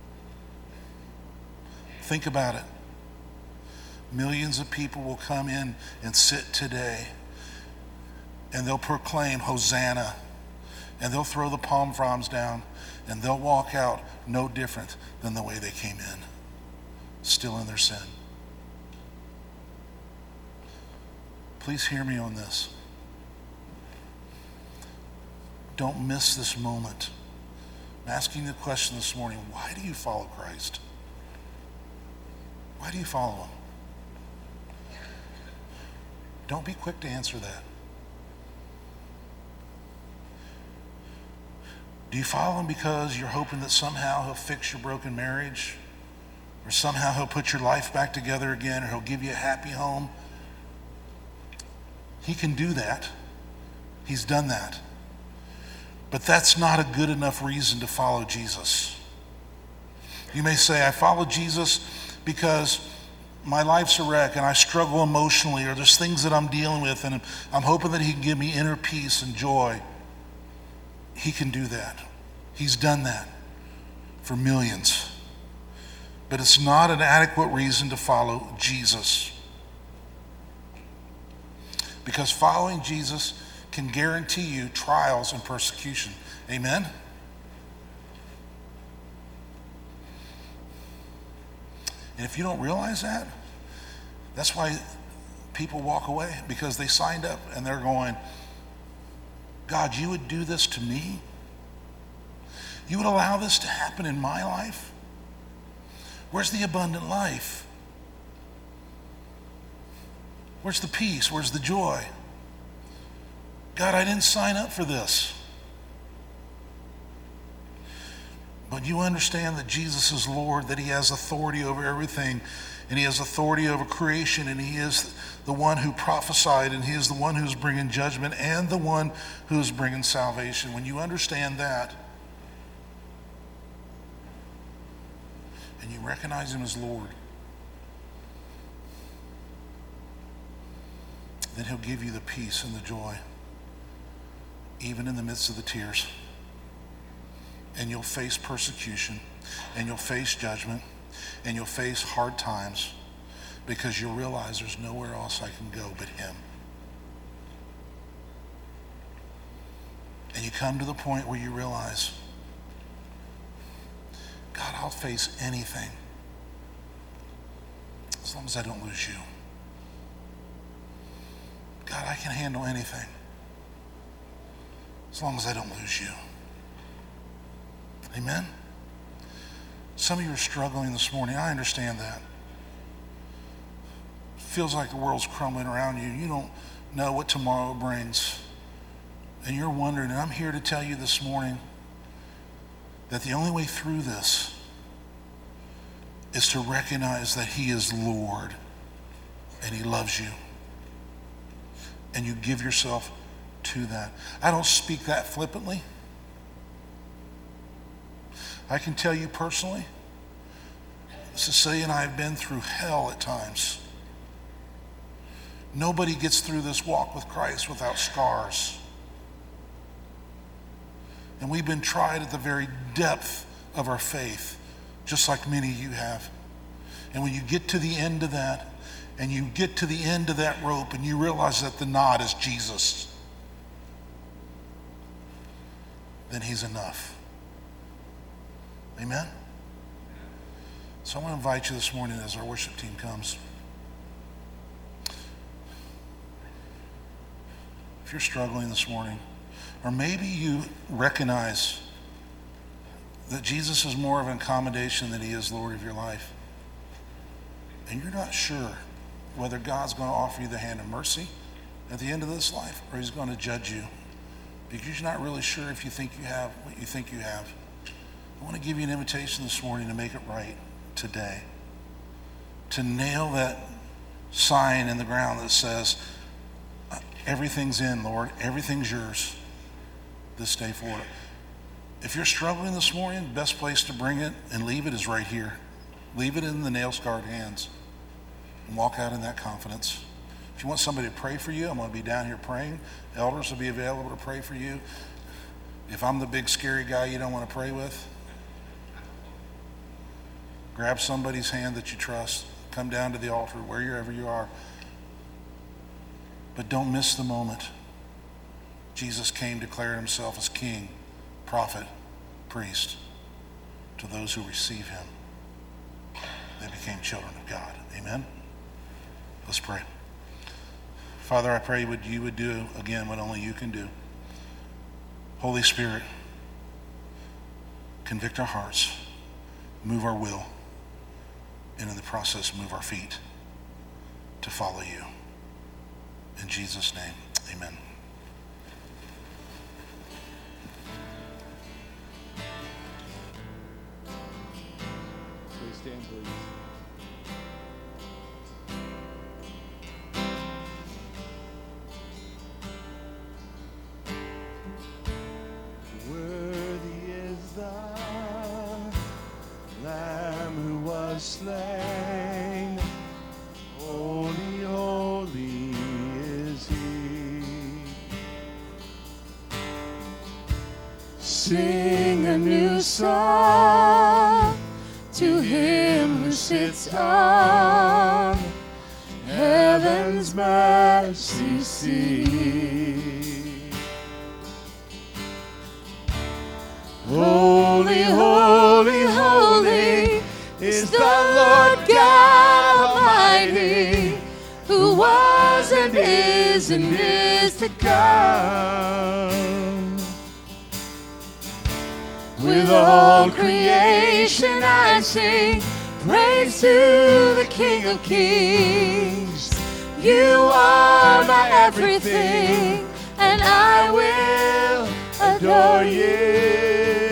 Think about it. Millions of people will come in and sit today and they'll proclaim Hosanna, and they'll throw the palm fronds down and they'll walk out no different than the way they came in, still in their sin. Please hear me on this. Don't miss this moment. I'm asking you the question this morning, why do you follow Christ? Why do you follow him? Don't be quick to answer that. Do you follow him because you're hoping that somehow he'll fix your broken marriage? Or somehow he'll put your life back together again, or he'll give you a happy home? He can do that. He's done that. But that's not a good enough reason to follow Jesus. You may say, I follow Jesus because my life's a wreck and I struggle emotionally, or there's things that I'm dealing with and I'm hoping that he can give me inner peace and joy. He can do that. He's done that for millions. But it's not an adequate reason to follow Jesus. Because following Jesus can guarantee you trials and persecution. Amen? And if you don't realize that, that's why people walk away, because they signed up and they're going, God, you would do this to me? You would allow this to happen in my life? Where's the abundant life? Where's the peace? Where's the joy? God, I didn't sign up for this. But you understand that Jesus is Lord, that he has authority over everything, and he has authority over creation, and he is the one who prophesied, and he is the one who's bringing judgment, and the one who's bringing salvation. When you understand that, and you recognize him as Lord, then he'll give you the peace and the joy, even in the midst of the tears. And you'll face persecution, and you'll face judgment, and you'll face hard times, because you'll realize there's nowhere else I can go but him. And you come to the point where you realize, God, I'll face anything as long as I don't lose you. God, I can handle anything as long as I don't lose you. Amen? Some of you are struggling this morning. I understand that. It feels like the world's crumbling around you. You don't know what tomorrow brings. And you're wondering, and I'm here to tell you this morning that the only way through this is to recognize that he is Lord and he loves you. And you give yourself to that. I don't speak that flippantly. I can tell you personally, Cecilia and I have been through hell at times. Nobody gets through this walk with Christ without scars. And we've been tried at the very depth of our faith, just like many of you have. And when you get to the end of that, and you get to the end of that rope, and you realize that the knot is Jesus, then he's enough. Amen? So I want to invite you this morning as our worship team comes. If you're struggling this morning, or maybe you recognize that Jesus is more of an accommodation than he is Lord of your life, and you're not sure whether God's going to offer you the hand of mercy at the end of this life, or he's going to judge you because you're not really sure if you think you have what you think you have, I want to give you an invitation this morning to make it right today. To nail that sign in the ground that says, everything's in, Lord, everything's yours this day forward. If you're struggling this morning, the best place to bring it and leave it is right here. Leave it in the nail-scarred hands and walk out in that confidence. If you want somebody to pray for you, I'm going to be down here praying. Elders will be available to pray for you. If I'm the big scary guy you don't want to pray with, grab somebody's hand that you trust. Come down to the altar, wherever you are. But don't miss the moment. Jesus came, declared himself as king, prophet, priest. To those who receive him, they became children of God. Amen? Let's pray. Father, I pray what you would do again what only you can do. Holy Spirit, convict our hearts, move our will, and in the process move our feet to follow you. In Jesus' name, amen. Please stand, please. Worthy is the Lamb who was slain. Holy, holy is he. Sing a new song to him who sits on heaven's mercy seat. Holy, holy, holy is the Lord God and is to come. With all creation I sing praise to the King of Kings. You are my everything, and I will adore you.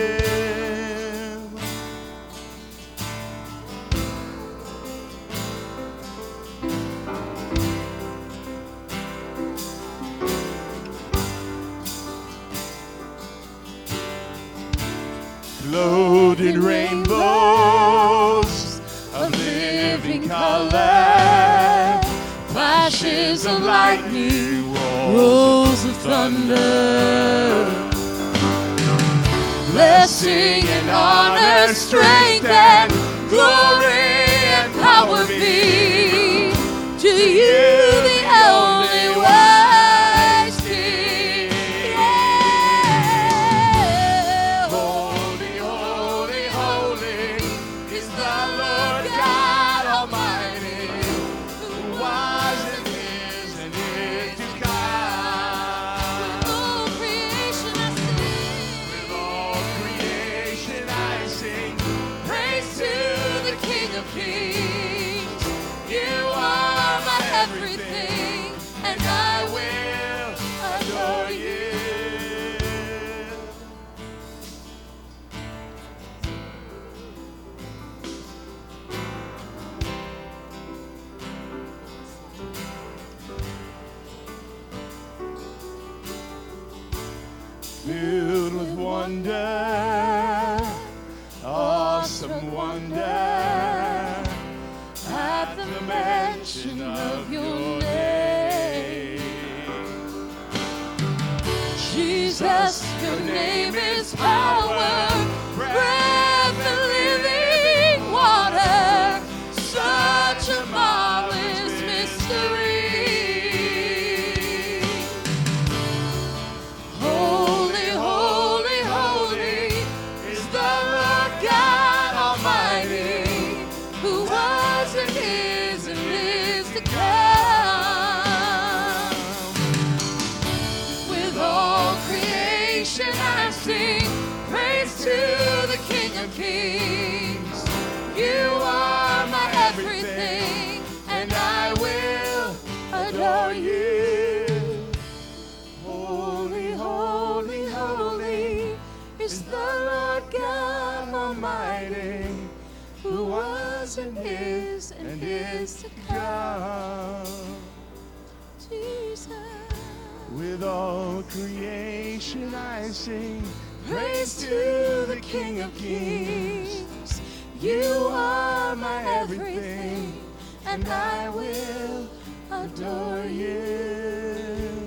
Clothed in rainbows of living color, flashes of lightning, rolls of thunder. Blessing and honor, strength and glory and power be to you, the only wise King. Yeah. Holy, holy, holy is the Lord God Almighty, who was and is and is to come. With all creation I sing, with all creation I sing praise to the King of Kings. You are my everything, and I will adore you. Filled with wonder, awesome wonder, at the mention of your name. Jesus, your name is power, breath and living water, such a marvelous mystery. Holy, holy, holy is the Lord God Almighty, who was and is and is to come. With all creation I sing praise to the King of Kings. You are my everything, and I will adore you. Holy, holy, holy is the Lord God Almighty, who was and is and is to come. Jesus. With all creation I sing praise to the King of Kings. You are my everything, and I will adore you.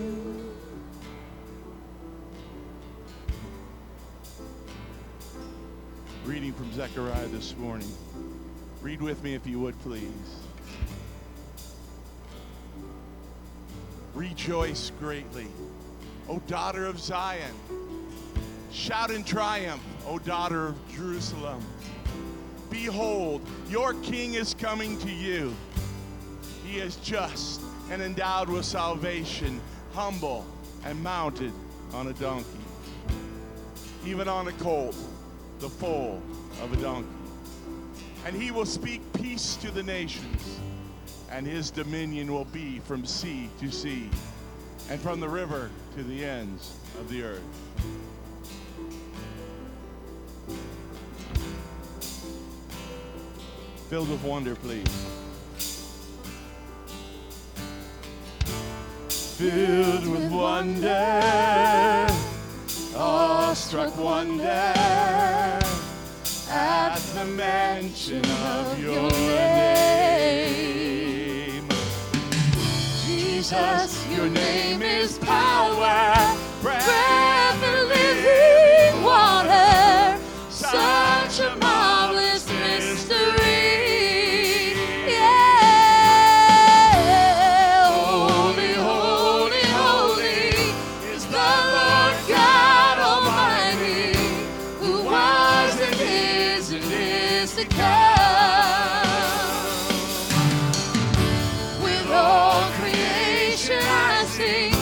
Reading from Zechariah this morning. Read with me if you would, please. Rejoice greatly, O daughter of Zion. Shout in triumph, O daughter of Jerusalem. Behold, your king is coming to you. He is just and endowed with salvation, humble and mounted on a donkey, even on a colt, the foal of a donkey. And he will speak peace to the nations, and his dominion will be from sea to sea, and from the river to the ends of the earth. Filled with wonder, please. Filled with wonder, awestruck wonder, at the mention of your name. Jesus, your name is power, breath and living water, such a marvelous mystery. Yeah. Holy, holy, holy is the Lord God Almighty, who was and is and is to come. With all creation I sing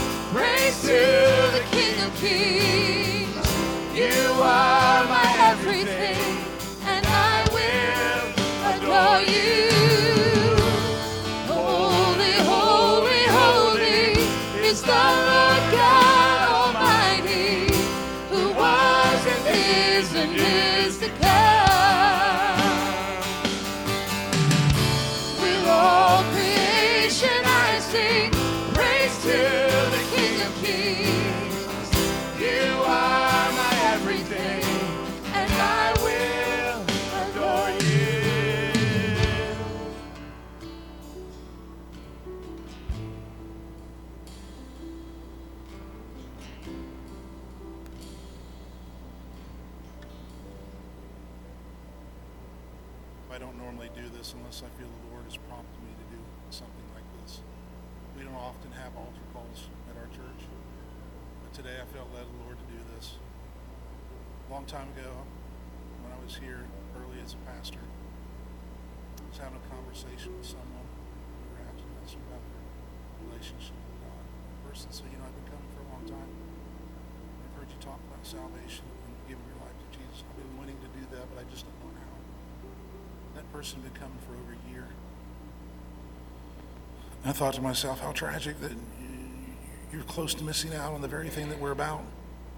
I don't normally do this unless I feel the Lord has prompted me to do something like this. We don't often have altar calls at our church, but today I felt led of the Lord to do this. A long time ago, when I was here early as a pastor, I was having a conversation with someone. We were asking us about their relationship with God. The person said, you know, I've been coming for a long time. I've heard you talk about salvation and giving your life to Jesus. I've been wanting to do that, but I just don't know how. That person had been coming for over a year. And I thought to myself, how tragic that you're close to missing out on the very thing that we're about.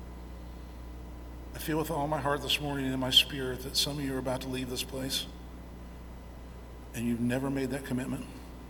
I feel with all my heart this morning in my spirit that some of you are about to leave this place and you've never made that commitment.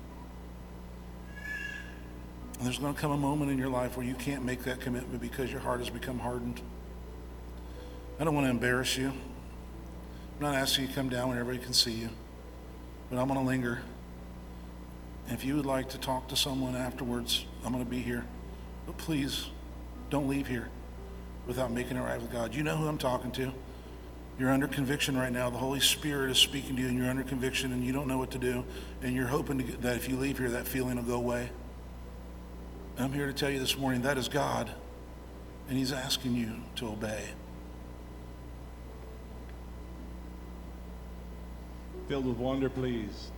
And there's going to come a moment in your life where you can't make that commitment because your heart has become hardened. I don't want to embarrass you. I'm not asking you to come down when everybody can see you, but I'm going to linger. And if you would like to talk to someone afterwards, I'm going to be here. But please, don't leave here without making it right with God. You know who I'm talking to. You're under conviction right now. The Holy Spirit is speaking to you, and you're under conviction, and you don't know what to do. And you're hoping to get, that if you leave here, that feeling will go away. And I'm here to tell you this morning, that is God, and He's asking you to obey. Filled with wonder, please.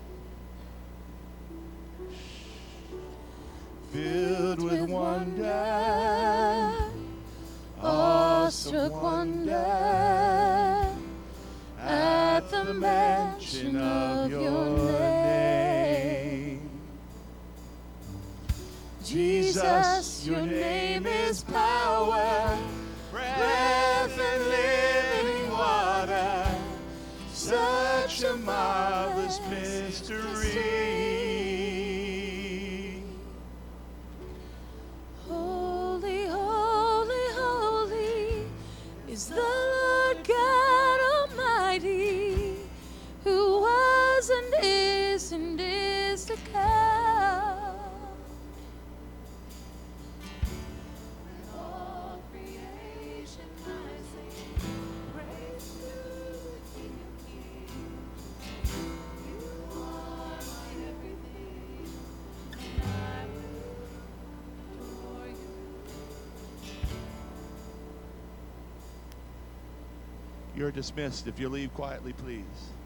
Filled with wonder, awestruck wonder at the mention of your name. Jesus, your name is power, breath and living water, such a marvelous mystery. Holy, holy, holy is the Lord God Almighty, who was and is and is to come. With all creation I sing praise to the King of Kings. You are my everything, and I will adore you. You're dismissed. If you leave quietly, please.